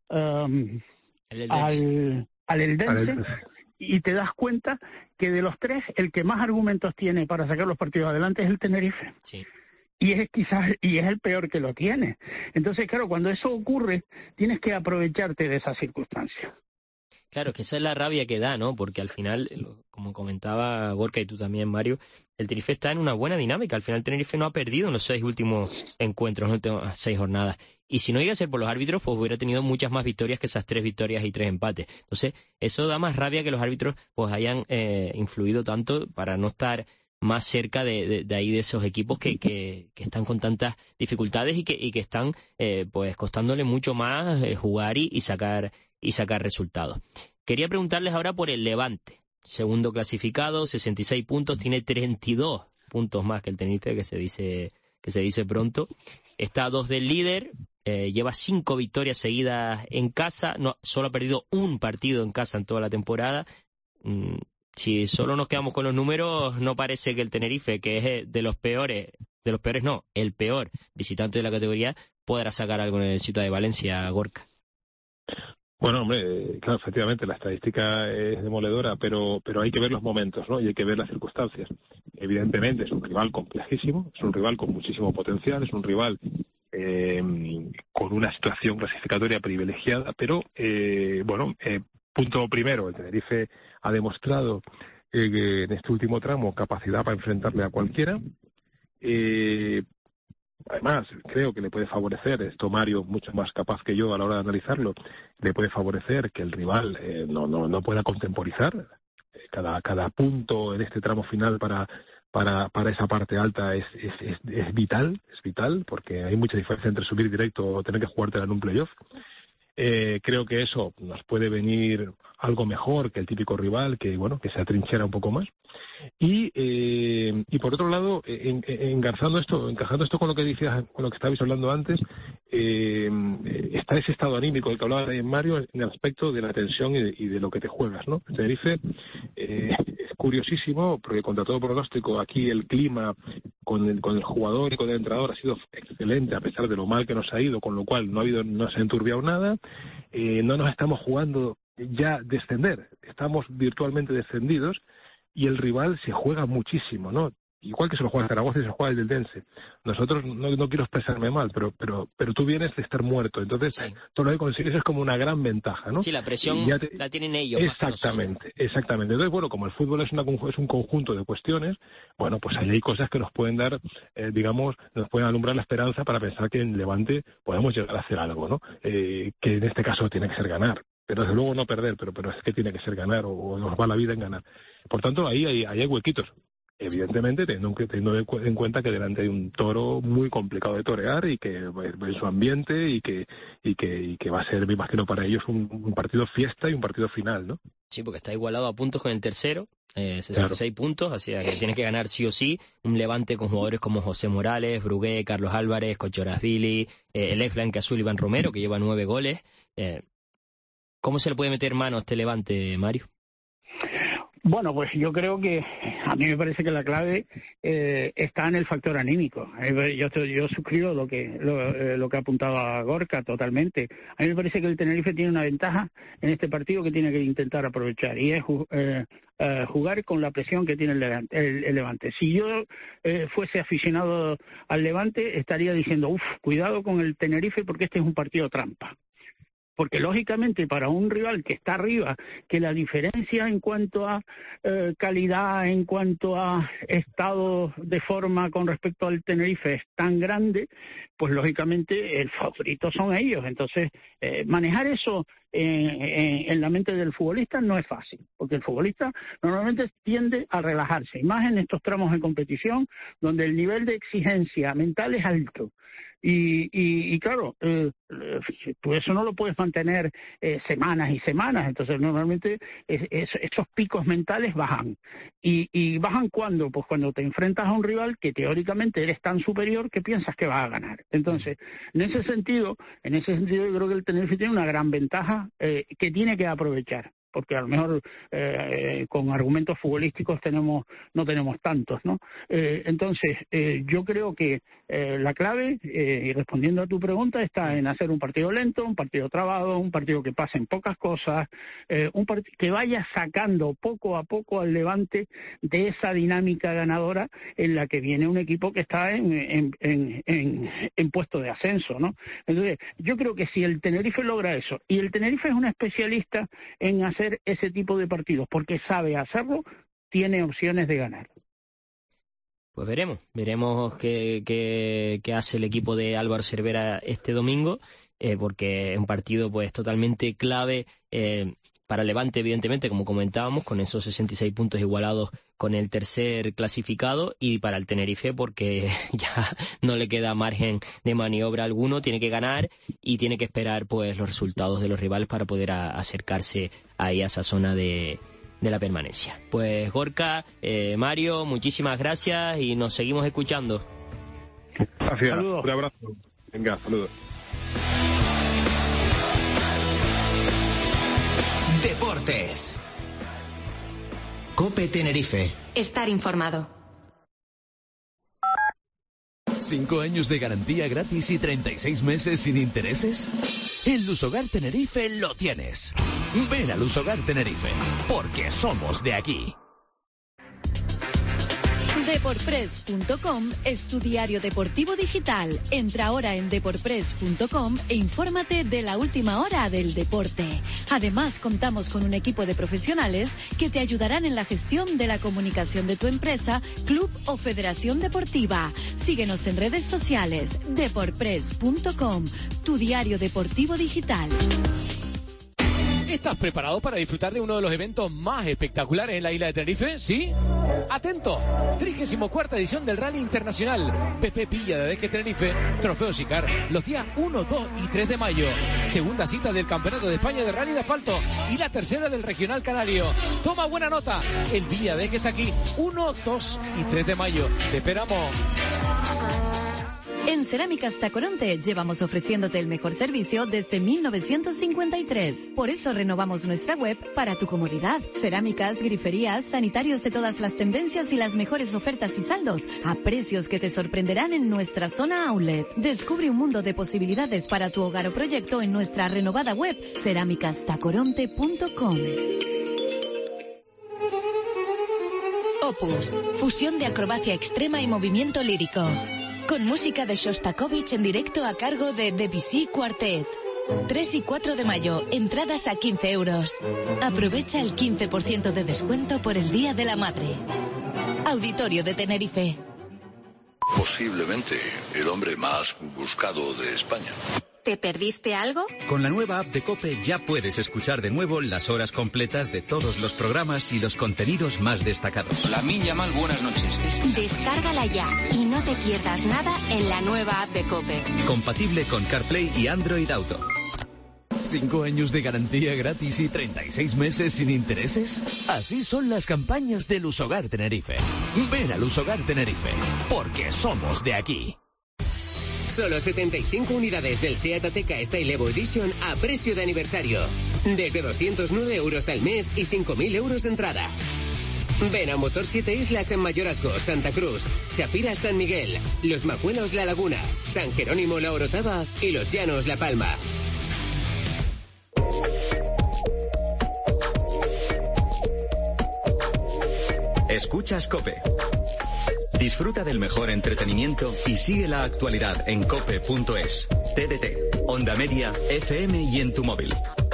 um, el al, al Eldense y te das cuenta que de los tres el que más argumentos tiene para sacar los partidos adelante es el Tenerife. Sí. Y es quizás y es el peor que lo tiene. Entonces, claro, cuando eso ocurre tienes que aprovecharte de esas circunstancias. Claro, que esa es la rabia que da, ¿no? Porque al final, como comentaba Gorka y tú también, Mario, el Tenerife está en una buena dinámica. Al final el Tenerife no ha perdido en los seis últimos encuentros, no tengo seis jornadas. Y si no llega a ser por los árbitros, pues hubiera tenido muchas más victorias que esas tres victorias y tres empates. Entonces, eso da más rabia que los árbitros pues hayan eh, influido tanto para no estar más cerca de, de, de ahí de esos equipos que, que, que están con tantas dificultades y que, y que están eh, pues costándole mucho más eh, jugar y, y sacar y sacar resultados. Quería preguntarles ahora por el Levante, segundo clasificado, sesenta y seis puntos, tiene treinta y dos puntos más que el Tenerife, que se dice que se dice pronto. Está a dos del líder, eh, lleva cinco victorias seguidas en casa, no solo ha perdido un partido en casa en toda la temporada. Mm, si solo nos quedamos con los números, no parece que el Tenerife, que es de los peores, de los peores no, el peor visitante de la categoría, podrá sacar algo en el Ciudad de Valencia, Gorka. Bueno, hombre, claro, efectivamente la estadística es demoledora, pero pero hay que ver los momentos, ¿no? Y hay que ver las circunstancias. Evidentemente es un rival complejísimo, es un rival con muchísimo potencial, es un rival eh, con una situación clasificatoria privilegiada, pero, eh, bueno, eh, punto primero, el Tenerife ha demostrado eh, que en este último tramo capacidad para enfrentarle a cualquiera. Eh, Además, creo que le puede favorecer, esto Mario mucho más capaz que yo a la hora de analizarlo, le puede favorecer que el rival eh, no, no, no pueda contemporizar. Cada, cada punto en este tramo final para, para, para esa parte alta es, es, es, es vital, es vital, porque hay mucha diferencia entre subir directo o tener que jugártela en un playoff. Eh, creo que eso nos puede venir algo mejor que el típico rival que, bueno, que se atrinchera un poco más. Y, eh, y por otro lado, en, en, engarzando esto, encajando esto con lo que decías, con lo que estabais hablando antes, eh, está ese estado anímico del que hablaba Mario en el aspecto de la tensión y de, y de lo que te juegas, ¿no? Tenerife eh, es curiosísimo porque contra todo pronóstico aquí el clima con el, con el jugador y con el entrenador ha sido excelente a pesar de lo mal que nos ha ido, con lo cual no ha habido, no se ha enturbiado nada, eh, no nos estamos jugando ya descender, estamos virtualmente descendidos y el rival se juega muchísimo, ¿no? Igual que se lo juega el Zaragoza y se lo juega el Deldense. Nosotros, no, no quiero expresarme mal, pero pero pero tú vienes de estar muerto, entonces sí. Todo lo que consigues es como una gran ventaja, ¿no? Sí, la presión te... la tienen ellos. Exactamente, exactamente. Entonces, bueno, como el fútbol es, una, es un conjunto de cuestiones, bueno, pues ahí hay cosas que nos pueden dar, eh, digamos, nos pueden alumbrar la esperanza para pensar que en Levante podemos llegar a hacer algo, ¿no? Eh, que en este caso tiene que ser ganar. Pero desde luego no perder, pero pero es que tiene que ser ganar o, o nos va la vida en ganar. Por tanto, ahí hay, ahí hay huequitos. Evidentemente, teniendo, teniendo en cuenta que delante hay un toro muy complicado de torear y que en su ambiente y que y que y que va a ser, me imagino, para ellos un, un partido fiesta y un partido final, ¿no? Sí, porque está igualado a puntos con el tercero, eh, sesenta y seis claro. puntos, así que tiene que ganar sí o sí. Un Levante con jugadores como José Morales, Brugué, Carlos Álvarez, Cochorasvili, eh, el ex Blanquiazul Iván Romero, que lleva nueve goles. Eh, ¿Cómo se le puede meter mano a este Levante, Mario? Bueno, pues yo creo que a mí me parece que la clave eh, está en el factor anímico. Yo, yo suscribo lo que lo, eh, lo que apuntaba Gorka totalmente. A mí me parece que el Tenerife tiene una ventaja en este partido que tiene que intentar aprovechar y es eh, eh, jugar con la presión que tiene el Levante. El, el Levante. Si yo eh, fuese aficionado al Levante estaría diciendo, uff, cuidado con el Tenerife porque este es un partido trampa. Porque lógicamente para un rival que está arriba, que la diferencia en cuanto a eh, calidad, en cuanto a estado de forma con respecto al Tenerife es tan grande, pues lógicamente el favorito son ellos. Entonces, eh, manejar eso en, en, en la mente del futbolista no es fácil, porque el futbolista normalmente tiende a relajarse, y más en estos tramos de competición donde el nivel de exigencia mental es alto. Y, y, y claro, eh, tú eso no lo puedes mantener eh, semanas y semanas, entonces normalmente es, es, esos picos mentales bajan. ¿Y, y bajan cuándo? Pues cuando te enfrentas a un rival que teóricamente eres tan superior que piensas que vas a ganar. Entonces, en ese sentido, en ese sentido yo creo que el Tenerife tiene una gran ventaja eh, que tiene que aprovechar. Porque a lo mejor eh, con argumentos futbolísticos tenemos no tenemos tantos, ¿no? Eh, entonces, eh, yo creo que eh, la clave, eh, y respondiendo a tu pregunta, está en hacer un partido lento, un partido trabado, un partido que pasen pocas cosas, eh, un part- que vaya sacando poco a poco al Levante de esa dinámica ganadora en la que viene un equipo que está en, en, en, en, en puesto de ascenso, ¿no? Entonces, yo creo que si el Tenerife logra eso, y el Tenerife es un especialista en hacer ese tipo de partidos, porque sabe hacerlo, tiene opciones de ganar. Pues veremos, veremos qué, qué, qué hace el equipo de Álvaro Cervera este domingo, eh, porque es un partido pues totalmente clave eh, para el Levante, evidentemente, como comentábamos, con esos sesenta y seis puntos igualados con el tercer clasificado, y para el Tenerife porque ya no le queda margen de maniobra alguno, tiene que ganar y tiene que esperar pues los resultados de los rivales para poder a, acercarse ahí a esa zona de, de la permanencia. Pues Gorka, eh, Mario, muchísimas gracias y nos seguimos escuchando. Gracias, saludos. Un abrazo. Venga, saludos. Deportes. COPE Tenerife. Estar informado. ¿Cinco años de garantía gratis y treinta y seis meses sin intereses? En Lusogar Tenerife lo tienes. Ven a Lusogar Tenerife, porque somos de aquí. Deporpress punto com es tu diario deportivo digital. Entra ahora en deporpress punto com e infórmate de la última hora del deporte. Además, contamos con un equipo de profesionales que te ayudarán en la gestión de la comunicación de tu empresa, club o federación deportiva. Síguenos en redes sociales. Deporpress punto com, tu diario deportivo digital. ¿Estás preparado para disfrutar de uno de los eventos más espectaculares en la isla de Tenerife? ¿Sí? Atento, trigésimo cuarta edición del Rally Internacional. Pepe Pilla de Adeque Tenerife, Trofeo Sicar, los días uno, dos y tres de mayo. Segunda cita del Campeonato de España de Rally de Asfalto y la tercera del Regional Canario. Toma buena nota, el Pilla de Adeque está aquí, uno, dos y tres de mayo. Te esperamos. En Cerámicas Tacoronte llevamos ofreciéndote el mejor servicio desde mil novecientos cincuenta y tres. Por eso renovamos nuestra web para tu comodidad. Cerámicas, griferías, sanitarios de todas las tendencias y las mejores ofertas y saldos a precios que te sorprenderán en nuestra zona outlet. Descubre un mundo de posibilidades para tu hogar o proyecto en nuestra renovada web cerámicas tacoronte punto com. Opus, fusión de acrobacia extrema y movimiento lírico. Con música de Shostakovich en directo a cargo de Debussy Quartet. tres y cuatro de mayo, entradas a quince euros. Aprovecha el quince por ciento de descuento por el Día de la Madre. Auditorio de Tenerife. Posiblemente el hombre más buscado de España. ¿Te perdiste algo? Con la nueva app de COPE ya puedes escuchar de nuevo las horas completas de todos los programas y los contenidos más destacados. La Minya Mal, buenas noches. Descárgala ya y no te pierdas nada en la nueva app de COPE. Compatible con CarPlay y Android Auto. ¿Cinco años de garantía gratis y treinta y seis meses sin intereses? Así son las campañas de Lusogar Tenerife. Ven a Lusogar Tenerife, porque somos de aquí. Solo setenta y cinco unidades del SEAT Ateca Style Evo Edition a precio de aniversario. Desde doscientos nueve euros al mes y cinco mil euros de entrada. Ven a Motor Siete Islas en Mayorazgo, Santa Cruz, Chafira San Miguel, Los Macuelos La Laguna, San Jerónimo La Orotava y Los Llanos La Palma. Escuchas COPE. Disfruta del mejor entretenimiento y sigue la actualidad en cope punto es. T D T, Onda Media, F M y en tu móvil.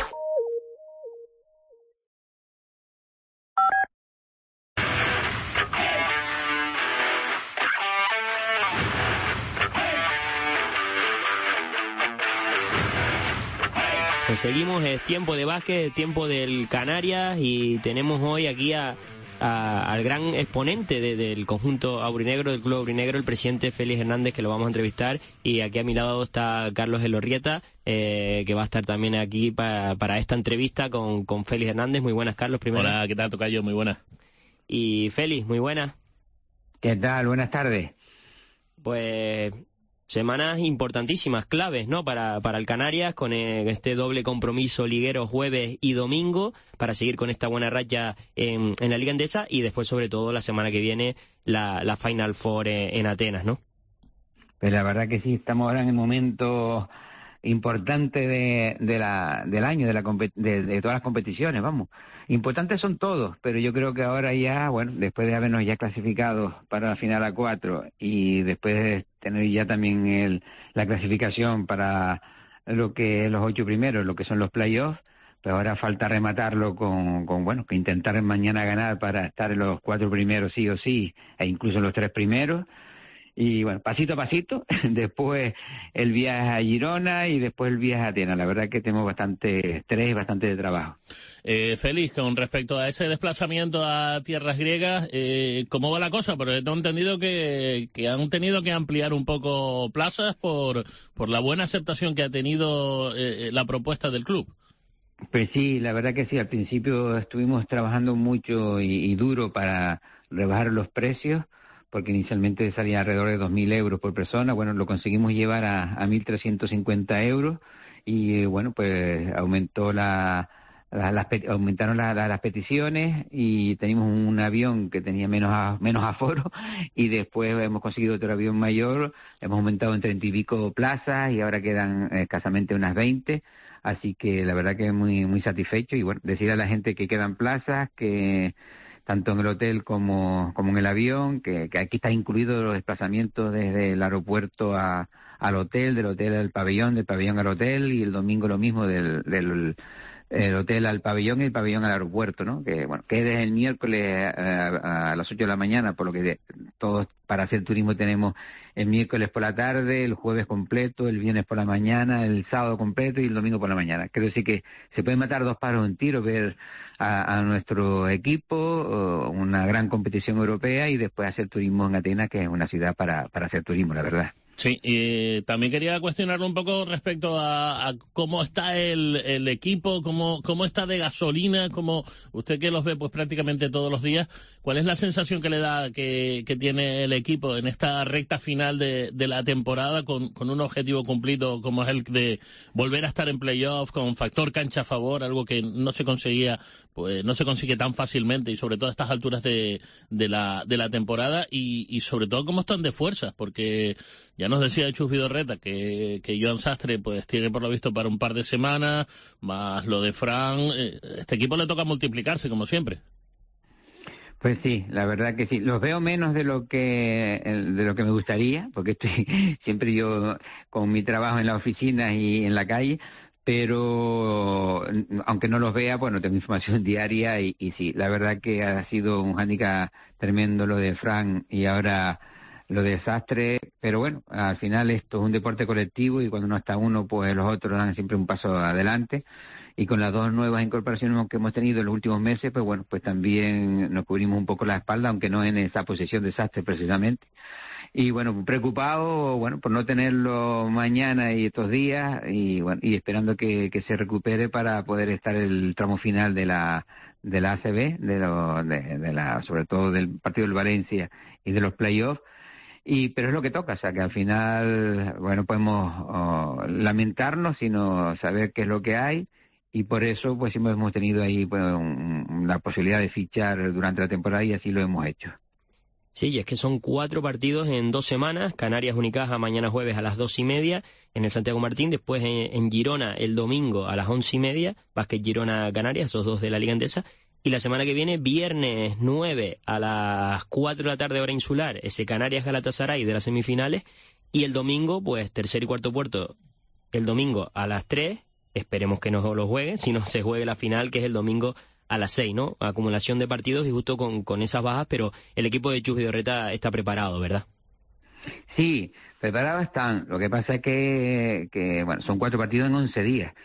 Pues seguimos, es tiempo de básquet, tiempo del Canarias y tenemos hoy aquí a A, al gran exponente de, del conjunto aurinegro, del club aurinegro, el presidente Félix Hernández, que lo vamos a entrevistar, y aquí a mi lado está Carlos Elorrieta, eh, que va a estar también aquí pa, para esta entrevista con, con Félix Hernández. Muy buenas, Carlos, primero. Hola, ¿qué tal, tocayo? Muy buenas. Y Félix, muy buenas. ¿Qué tal? Buenas tardes. Pues semanas importantísimas, claves, ¿no? Para, para el Canarias, con este doble compromiso liguero jueves y domingo, para seguir con esta buena racha en, en la Liga Endesa, y después, sobre todo, la semana que viene, la, la Final Four en, en Atenas, ¿no? Pues la verdad que sí, estamos ahora en el momento importante de, de la, del año, de, la, de, de todas las competiciones, vamos. Importantes son todos, pero yo creo que ahora ya, bueno, después de habernos ya clasificado para la final a cuatro y después de tener ya también el, la clasificación para lo que los ocho primeros, lo que son los playoffs, pero ahora falta rematarlo con, con, bueno, que intentar mañana ganar para estar en los cuatro primeros sí o sí, e incluso en los tres primeros. Y bueno, pasito a pasito, después el viaje a Girona y después el viaje a Atenas. La verdad que tenemos bastante estrés, bastante de trabajo. Eh, Félix, con respecto a ese desplazamiento a tierras griegas, eh, ¿cómo va la cosa? Porque tengo entendido que, que han tenido que ampliar un poco plazas por, por la buena aceptación que ha tenido eh, la propuesta del club. Pues sí, la verdad que sí. Al principio estuvimos trabajando mucho y, y duro para rebajar los precios, porque inicialmente salía alrededor de dos mil euros por persona. Bueno, lo conseguimos llevar a, a mil trescientos cincuenta euros y, bueno, pues aumentó la, la, las, aumentaron la, la, las peticiones y teníamos un avión que tenía menos a, menos aforo y después hemos conseguido otro avión mayor, hemos aumentado en treinta y pico plazas y ahora quedan eh, escasamente unas veinte. Así que la verdad que muy, muy satisfecho y, bueno, decir a la gente que quedan plazas, que tanto en el hotel como, como en el avión, que, que aquí está incluido los desplazamientos desde el aeropuerto a, al hotel, del hotel al pabellón, del pabellón al hotel, y el domingo lo mismo del, del el hotel al pabellón y el pabellón al aeropuerto, ¿no? Que bueno, que desde el miércoles a, a las ocho de la mañana, por lo que de, todos para hacer turismo tenemos el miércoles por la tarde, el jueves completo, el viernes por la mañana, el sábado completo y el domingo por la mañana. Quiero decir que se pueden matar dos pájaros de un tiro, ver a, a nuestro equipo, una gran competición europea y después hacer turismo en Atenas, que es una ciudad para, para hacer turismo, la verdad. Sí, y también quería cuestionarlo un poco respecto a, a cómo está el, el equipo, cómo, cómo está de gasolina, como usted que los ve pues prácticamente todos los días, ¿cuál es la sensación que le da que, que tiene el equipo en esta recta final de, de la temporada con, con un objetivo cumplido como es el de volver a estar en playoff con factor cancha a favor, algo que no se conseguía, pues no se consigue tan fácilmente y sobre todo a estas alturas de, de la, de la temporada y, y sobre todo cómo están de fuerzas, porque ya nos decía Chus Vidorreta que, que Joan Sastre pues tiene por lo visto para un par de semanas, más lo de Fran. Este equipo le toca multiplicarse como siempre. Pues sí, la verdad que sí. Los veo menos de lo que de lo que me gustaría, porque estoy siempre yo con mi trabajo en la oficina y en la calle, pero aunque no los vea, bueno, tengo información diaria y, y sí, la verdad que ha sido un hándicap tremendo lo de Fran y ahora lo de Sastre, pero bueno, al final esto es un deporte colectivo y cuando no está uno, pues los otros dan siempre un paso adelante. Y con las dos nuevas incorporaciones que hemos tenido en los últimos meses, pues bueno, pues también nos cubrimos un poco la espalda, aunque no en esa posición de Sastre precisamente. Y bueno, preocupado, bueno, por no tenerlo mañana y estos días, y bueno, y esperando que, que se recupere para poder estar el tramo final de la de la A C B, de, lo, de, de la, sobre todo del partido del Valencia y de los playoffs. Y pero es lo que toca, o sea que al final, bueno, podemos oh, lamentarnos, sino saber qué es lo que hay. Y por eso pues siempre hemos tenido ahí pues, un, la posibilidad de fichar durante la temporada y así lo hemos hecho. Sí, y es que son cuatro partidos en dos semanas, Canarias Unicaja mañana jueves a las dos y media en el Santiago Martín, después en, en Girona el domingo a las once y media, Básquet Girona Canarias, esos dos de la Liga Endesa, y la semana que viene, viernes nueve a las cuatro de la tarde hora insular, ese Canarias Galatasaray de las semifinales, y el domingo, pues tercer y cuarto puerto, el domingo a las tres, esperemos que no lo jueguen, si no se juegue la final, que es el domingo a las seis, ¿no? Acumulación de partidos y justo con, con esas bajas, pero el equipo de Chus Vidorreta está preparado, ¿verdad? Sí, preparados están. Lo que pasa es que, que bueno, son cuatro partidos en once días.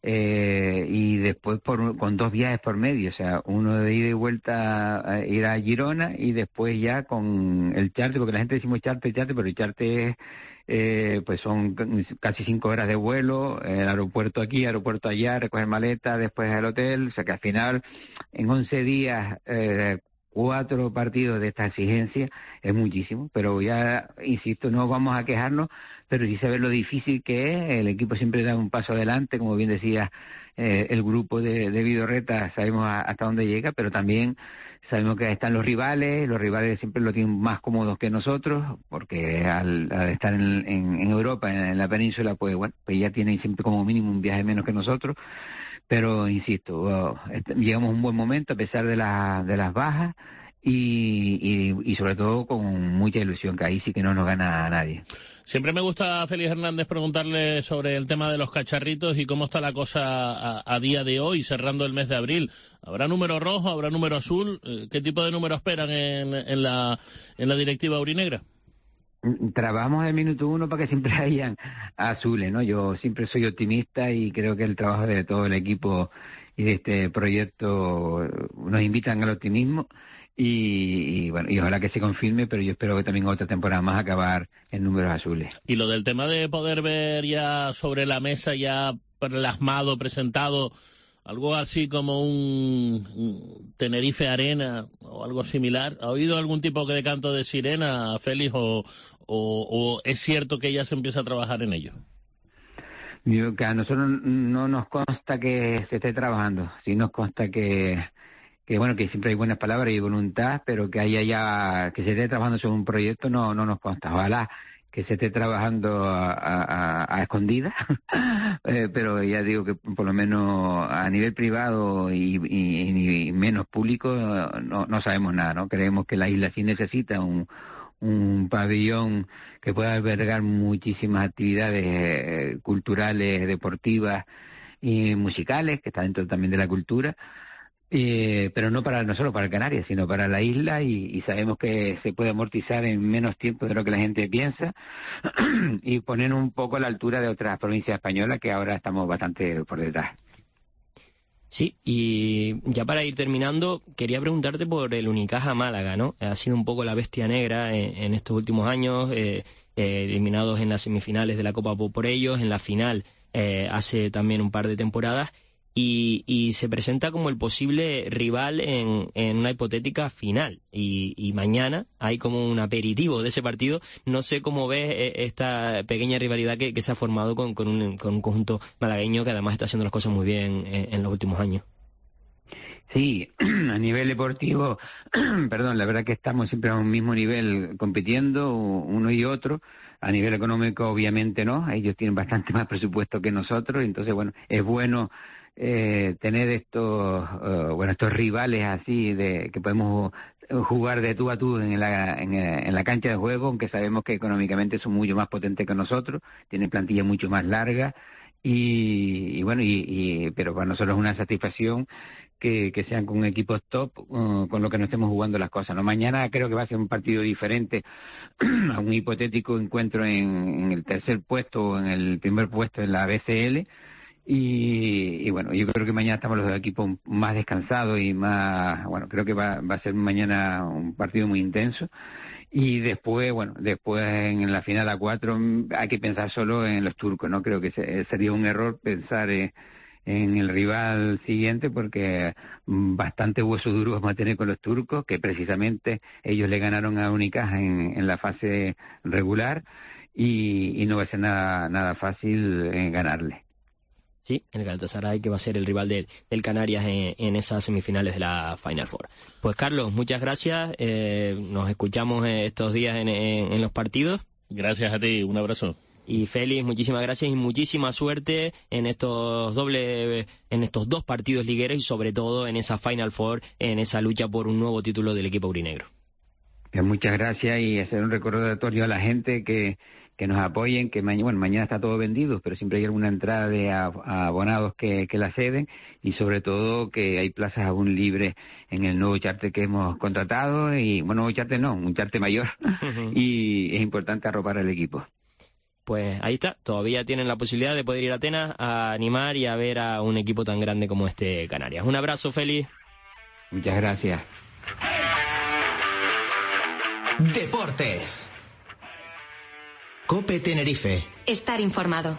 Eh, y después por, con dos viajes por medio, o sea, uno de ida y vuelta a ir a Girona y después ya con el charter, porque la gente decimos charter, charter, pero el charter es Eh, pues son casi cinco horas de vuelo, el aeropuerto aquí, aeropuerto allá, recoger maleta, después al hotel, o sea que al final en once días eh, cuatro partidos de esta exigencia es muchísimo, pero ya, insisto, no vamos a quejarnos, pero sí saber lo difícil que es, el equipo siempre da un paso adelante, como bien decía eh, el grupo de, de Vidorreta, sabemos a, hasta dónde llega, pero también sabemos que están los rivales, los rivales siempre lo tienen más cómodos que nosotros, porque al, al estar en, en, en Europa, en, en la península, pues bueno, pues ya tienen siempre como mínimo un viaje menos que nosotros, pero insisto, wow, llegamos a un buen momento a pesar de, la, de las bajas y, y, y sobre todo con mucha ilusión, que ahí sí que no nos gana a nadie. Siempre me gusta a Félix Hernández preguntarle sobre el tema de los cacharritos y cómo está la cosa a, a día de hoy, cerrando el mes de abril. ¿Habrá número rojo, habrá número azul? ¿Qué tipo de número esperan en, en, la, en la directiva aurinegra? Trabajamos el minuto uno para que siempre hayan azules, ¿no? Yo siempre soy optimista y creo que el trabajo de todo el equipo y de este proyecto nos invitan al optimismo. Y, y bueno, y ojalá que se confirme, pero yo espero que también otra temporada más acabar en números azules. Y lo del tema de poder ver ya sobre la mesa, ya plasmado, presentado, algo así como un, un Tenerife Arena o algo similar, ¿ha oído algún tipo de canto de sirena, Félix, o, o, o es cierto que ya se empieza a trabajar en ello? Yo, que a nosotros no nos consta que se esté trabajando, sí nos consta que que bueno, que siempre hay buenas palabras y voluntad, pero que haya ya, que se esté trabajando sobre un proyecto no no nos consta. Ojalá que se esté trabajando a, a, a escondidas, eh, pero ya digo que por lo menos a nivel privado y, y, y menos público no, no sabemos nada, ¿no? Creemos que la isla sí necesita un, un pabellón que pueda albergar muchísimas actividades eh, culturales, deportivas, y musicales, que está dentro también de la cultura, eh, pero no para no solo para Canarias, sino para la isla, y, y sabemos que se puede amortizar en menos tiempo de lo que la gente piensa y poner un poco a la altura de otras provincias españolas que ahora estamos bastante por detrás. Sí, y ya para ir terminando, quería preguntarte por el Unicaja Málaga, ¿no? Ha sido un poco la bestia negra en, en estos últimos años, eh, eh, eliminados en las semifinales de la Copa por ellos, en la final eh, hace también un par de temporadas, y, y se presenta como el posible rival en, en una hipotética final. Y, y mañana hay como un aperitivo de ese partido. No sé cómo ves esta pequeña rivalidad que, que se ha formado con, con, un, con un conjunto malagueño que además está haciendo las cosas muy bien en, en los últimos años. Sí, a nivel deportivo, perdón, la verdad que estamos siempre a un mismo nivel compitiendo, uno y otro. A nivel económico, obviamente no, ellos tienen bastante más presupuesto que nosotros, entonces, bueno, es bueno eh, tener estos uh, bueno estos rivales así, de que podemos jugar de tú a tú en la, en, en la cancha de juego, aunque sabemos que económicamente son mucho más potentes que nosotros, tienen plantilla mucho más larga, y, y bueno, y, y pero para nosotros es una satisfacción que, que sean con equipos top, uh, con lo que nos estemos jugando las cosas, ¿no? Mañana creo que va a ser un partido diferente a un hipotético encuentro en, en el tercer puesto o en el primer puesto en la B C L, y, y bueno, yo creo que mañana estamos los equipos más descansados y más, bueno, creo que va, va a ser mañana un partido muy intenso. Y después, bueno, después en la final a cuatro hay que pensar solo en los turcos, ¿no? Creo que se, sería un error pensar en, en el rival siguiente, porque bastante hueso duro vamos a tener con los turcos, que precisamente ellos le ganaron a Unicaja en, en la fase regular, y, y no va a ser nada, nada fácil eh, ganarle. Sí, el Galatasaray, que va a ser el rival de, del Canarias en, en esas semifinales de la Final Four. Pues Carlos, muchas gracias. Eh, nos escuchamos estos días en, en, en los partidos. Gracias a ti, un abrazo. Y Félix, muchísimas gracias y muchísima suerte en estos doble, en estos dos partidos ligueros y sobre todo en esa Final Four, en esa lucha por un nuevo título del equipo aurinegro. Muchas gracias, y hacer un recordatorio a la gente que que nos apoyen, que mañana, bueno, mañana está todo vendido, pero siempre hay alguna entrada de a, a abonados que, que la ceden, y sobre todo que hay plazas aún libres en el nuevo charter que hemos contratado, y bueno, nuevo charter no, un charter mayor, uh-huh. Y es importante arropar al equipo. Pues ahí está, todavía tienen la posibilidad de poder ir a Atenas a animar y a ver a un equipo tan grande como este Canarias. Un abrazo, Félix. Muchas gracias. Deportes. COPE Tenerife. Estar informado.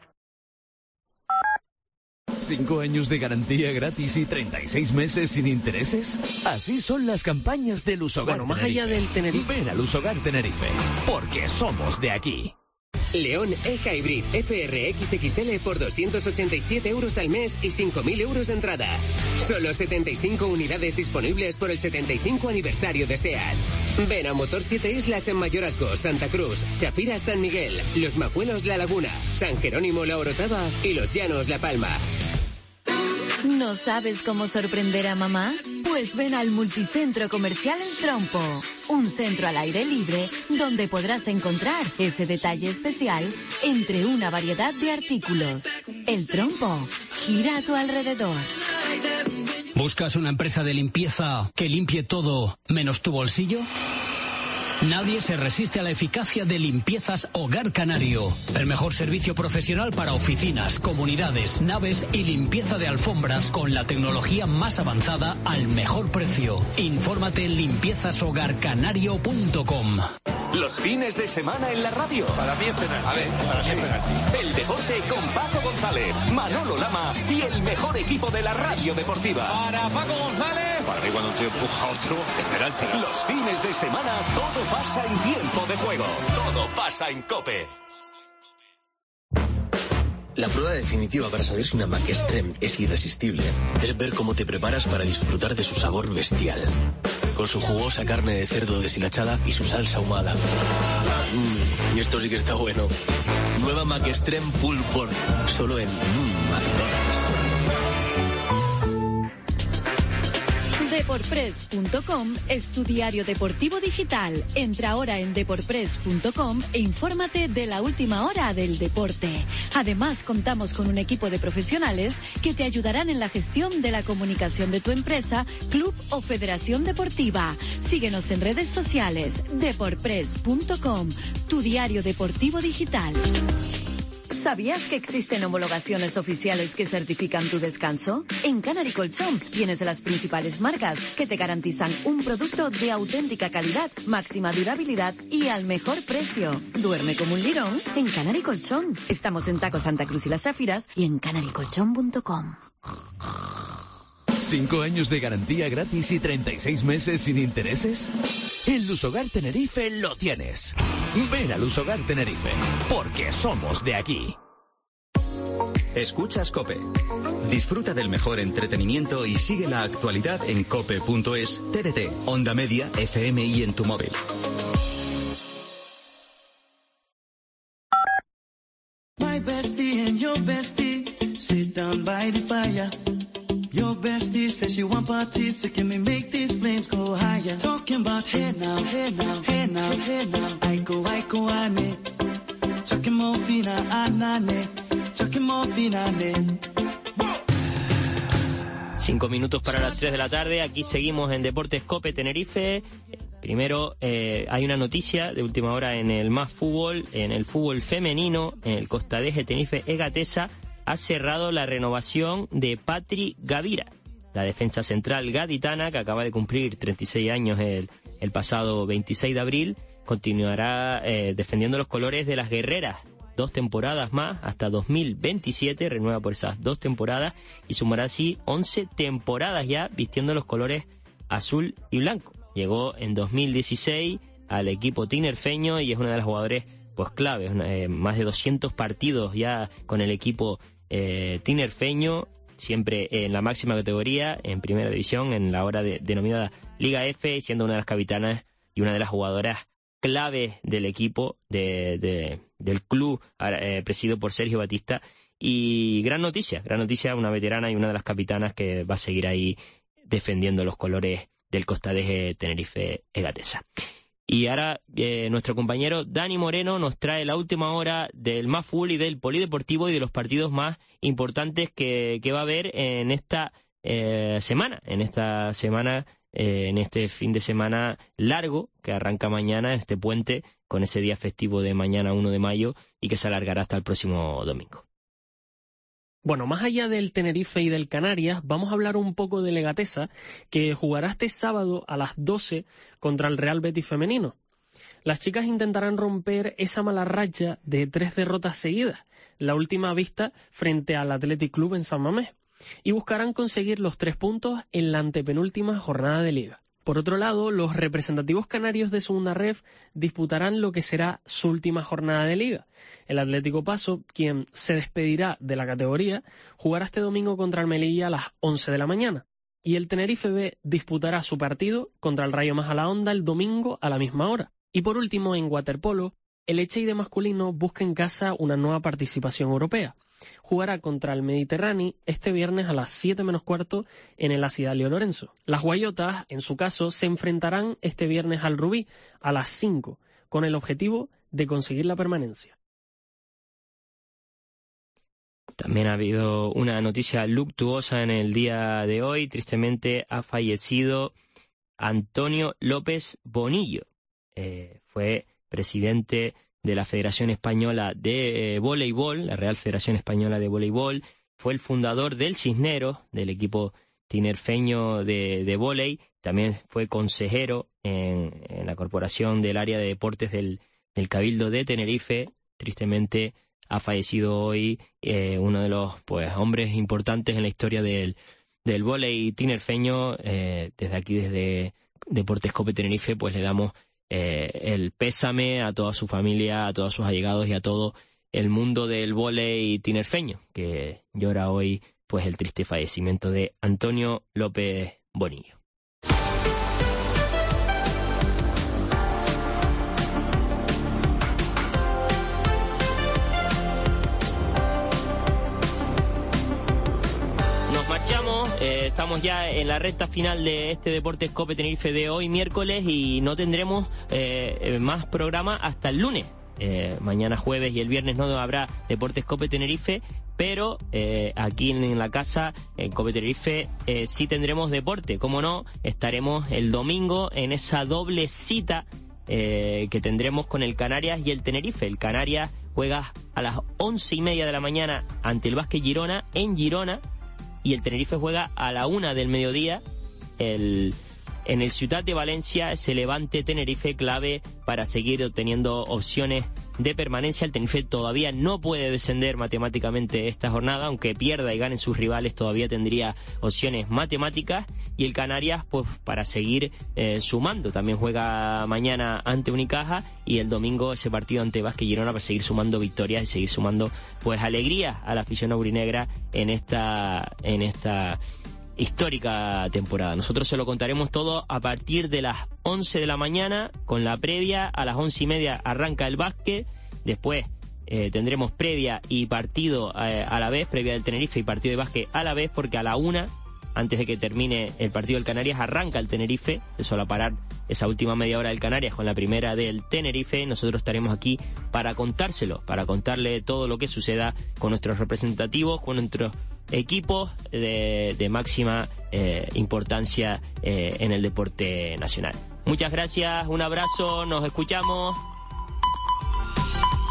¿Cinco años de garantía gratis y treinta y seis meses sin intereses? Así son las campañas del Lusogar Bueno, más Tenerife. allá del Tenerife. Ven al Lusogar Tenerife, porque somos de aquí. León E-Hybrid F R X X L por doscientos ochenta y siete euros al mes y cinco mil euros de entrada. Solo setenta y cinco unidades disponibles por el setenta y cinco aniversario de SEAT. Ven a Motor Siete Islas en Mayorazgo, Santa Cruz, Chafira, San Miguel, Los Majuelos, La Laguna, San Jerónimo, La Orotava y Los Llanos, La Palma. ¿No sabes cómo sorprender a mamá? Pues ven al Multicentro Comercial El Trompo, un centro al aire libre donde podrás encontrar ese detalle especial entre una variedad de artículos. El Trompo, gira a tu alrededor. ¿Buscas una empresa de limpieza que limpie todo menos tu bolsillo? Nadie se resiste a la eficacia de Limpiezas Hogar Canario. El mejor servicio profesional para oficinas, comunidades, naves y limpieza de alfombras con la tecnología más avanzada al mejor precio. Infórmate en limpiezas hogar canario punto com. Los fines de semana en la radio. Para mí es penalti. A ver, para mí es penalti. El deporte con Paco González, Manolo Lama y el mejor equipo de la radio deportiva. Para Paco González. Para mí cuando un tío empuja a otro, es penalti. Los fines de semana todo pasa en tiempo de juego. Todo pasa en COPE. La prueba definitiva para saber si una Mac Extreme es irresistible es ver cómo te preparas para disfrutar de su sabor bestial. Con su jugosa carne de cerdo deshilachada y su salsa ahumada. Mmm, y esto sí que está bueno. Nueva Mac Extreme Pulled Pork, solo en mmm, McDonald's. Deporpress punto com es tu diario deportivo digital. Entra ahora en Deporpress punto com e infórmate de la última hora del deporte. Además, contamos con un equipo de profesionales que te ayudarán en la gestión de la comunicación de tu empresa, club o federación deportiva. Síguenos en redes sociales. Deporpress punto com, tu diario deportivo digital. ¿Sabías que existen homologaciones oficiales que certifican tu descanso? En Canary Colchón tienes las principales marcas que te garantizan un producto de auténtica calidad, máxima durabilidad y al mejor precio. Duerme como un lirón en Canary Colchón. Estamos en Taco Santa Cruz y Las Záfiras y en canary colchón punto com. ¿Cinco años de garantía gratis y treinta y seis meses sin intereses? En Lusogar Tenerife lo tienes. Ven a Lusogar Tenerife, porque somos de aquí. Escuchas COPE. Disfruta del mejor entretenimiento y sigue la actualidad en cope punto es, T D T, Onda Media, F M y en tu móvil. My bestie and your bestie sit down by the fire. Your bestie says she want parties, so can we make these flames go higher? Talking about hey now, hey now, hey now, hey now. Aiko, aiko, ane. Chucking morphina, anane. Chucking morphina, ane. Cinco minutos para las tres de la tarde. Aquí seguimos en Deportes COPE Tenerife. Primero, eh, hay una noticia de última hora en el Más Fútbol, en el fútbol femenino, en el Costa de Tenerife Egatesa. Ha cerrado la renovación de Patri Gavira, la defensa central gaditana que acaba de cumplir treinta y seis años el, el pasado veintiséis de abril. Continuará eh, defendiendo los colores de las guerreras dos temporadas más, hasta dos mil veintisiete, renueva por esas dos temporadas y sumará así once temporadas ya vistiendo los colores azul y blanco. Llegó en dos mil dieciséis al equipo tinerfeño y es una de las jugadoras pues claves, eh, más de doscientos partidos ya con el equipo eh, tinerfeño, siempre en la máxima categoría, en primera división, en la ahora de, denominada Liga F, siendo una de las capitanas y una de las jugadoras claves del equipo, de, de, del club eh, presidido por Sergio Batista. Y gran noticia, gran noticia, una veterana y una de las capitanas que va a seguir ahí defendiendo los colores del Costa de Tenerife Egatesa. Y ahora eh, nuestro compañero Dani Moreno nos trae la última hora del Más Fútbol y del Polideportivo y de los partidos más importantes que, que va a haber en esta eh, semana, en esta semana, eh, en este fin de semana largo que arranca mañana, este puente, con ese día festivo de mañana uno de mayo y que se alargará hasta el próximo domingo. Bueno, más allá del Tenerife y del Canarias, vamos a hablar un poco del Egatesa, que jugará este sábado a las doce contra el Real Betis femenino. Las chicas intentarán romper esa mala racha de tres derrotas seguidas, la última vista frente al Athletic Club en San Mamés, y buscarán conseguir los tres puntos en la antepenúltima jornada de Liga. Por otro lado, los representativos canarios de Segunda Ref disputarán lo que será su última jornada de Liga. El Atlético Paso, quien se despedirá de la categoría, jugará este domingo contra el Melilla a las once de la mañana. Y el Tenerife B disputará su partido contra el Rayo Majadahonda el domingo a la misma hora. Y por último, en waterpolo, el Echeide masculino busca en casa una nueva participación europea. Jugará contra el Mediterráneo este viernes a las siete menos cuarto en el Acidalio Lorenzo. Las guayotas, en su caso, se enfrentarán este viernes al Rubí a las cinco, con el objetivo de conseguir la permanencia. También ha habido una noticia luctuosa en el día de hoy. Tristemente ha fallecido Antonio López Bonillo. Eh, fue presidente de la Federación Española de eh, Voleibol, la Real Federación Española de Voleibol. Fue el fundador del Cisneros, del equipo tinerfeño de, de vóley. También fue consejero en, en la Corporación del Área de Deportes del, del Cabildo de Tenerife. Tristemente ha fallecido hoy eh, uno de los pues hombres importantes en la historia del, del vóley tinerfeño. Eh, desde aquí, desde Deportes COPE Tenerife, pues le damos Eh, el pésame a toda su familia, a todos sus allegados y a todo el mundo del vóley tinerfeño, que llora hoy pues el triste fallecimiento de Antonio López Bonillo. Nos marchamos. Eh, estamos ya en la recta final de este Deportes COPE Tenerife de hoy miércoles y no tendremos eh, más programa hasta el lunes. Eh, mañana jueves y el viernes no habrá Deportes COPE Tenerife, pero eh, aquí en, en la casa, en COPE Tenerife, eh, sí tendremos deporte. Como no, estaremos el domingo en esa doble cita eh, que tendremos con el Canarias y el Tenerife. El Canarias juega a las once y media de la mañana ante el Vázquez Girona en Girona, y el Tenerife juega a la una del mediodía el en el Ciutat de Valencia, ese Levante Tenerife clave para seguir obteniendo opciones de permanencia. El Tenerife todavía no puede descender matemáticamente esta jornada, aunque pierda y ganen sus rivales todavía tendría opciones matemáticas, y el Canarias pues para seguir eh, sumando. También juega mañana ante Unicaja y el domingo ese partido ante Vázquez Girona para seguir sumando victorias y seguir sumando pues alegrías a la afición aurinegra en esta en esta histórica temporada. Nosotros se lo contaremos todo a partir de las once de la mañana con la previa. A las once y media arranca el básquet, después eh, tendremos previa y partido eh, a la vez, previa del Tenerife y partido de básquet a la vez, porque a la una, antes de que termine el partido del Canarias, arranca el Tenerife. Eso va a parar esa última media hora del Canarias con la primera del Tenerife. Nosotros estaremos aquí para contárselo, para contarle todo lo que suceda con nuestros representativos, con nuestros equipos de, de máxima eh, importancia eh, en el deporte nacional. Muchas gracias, un abrazo, nos escuchamos.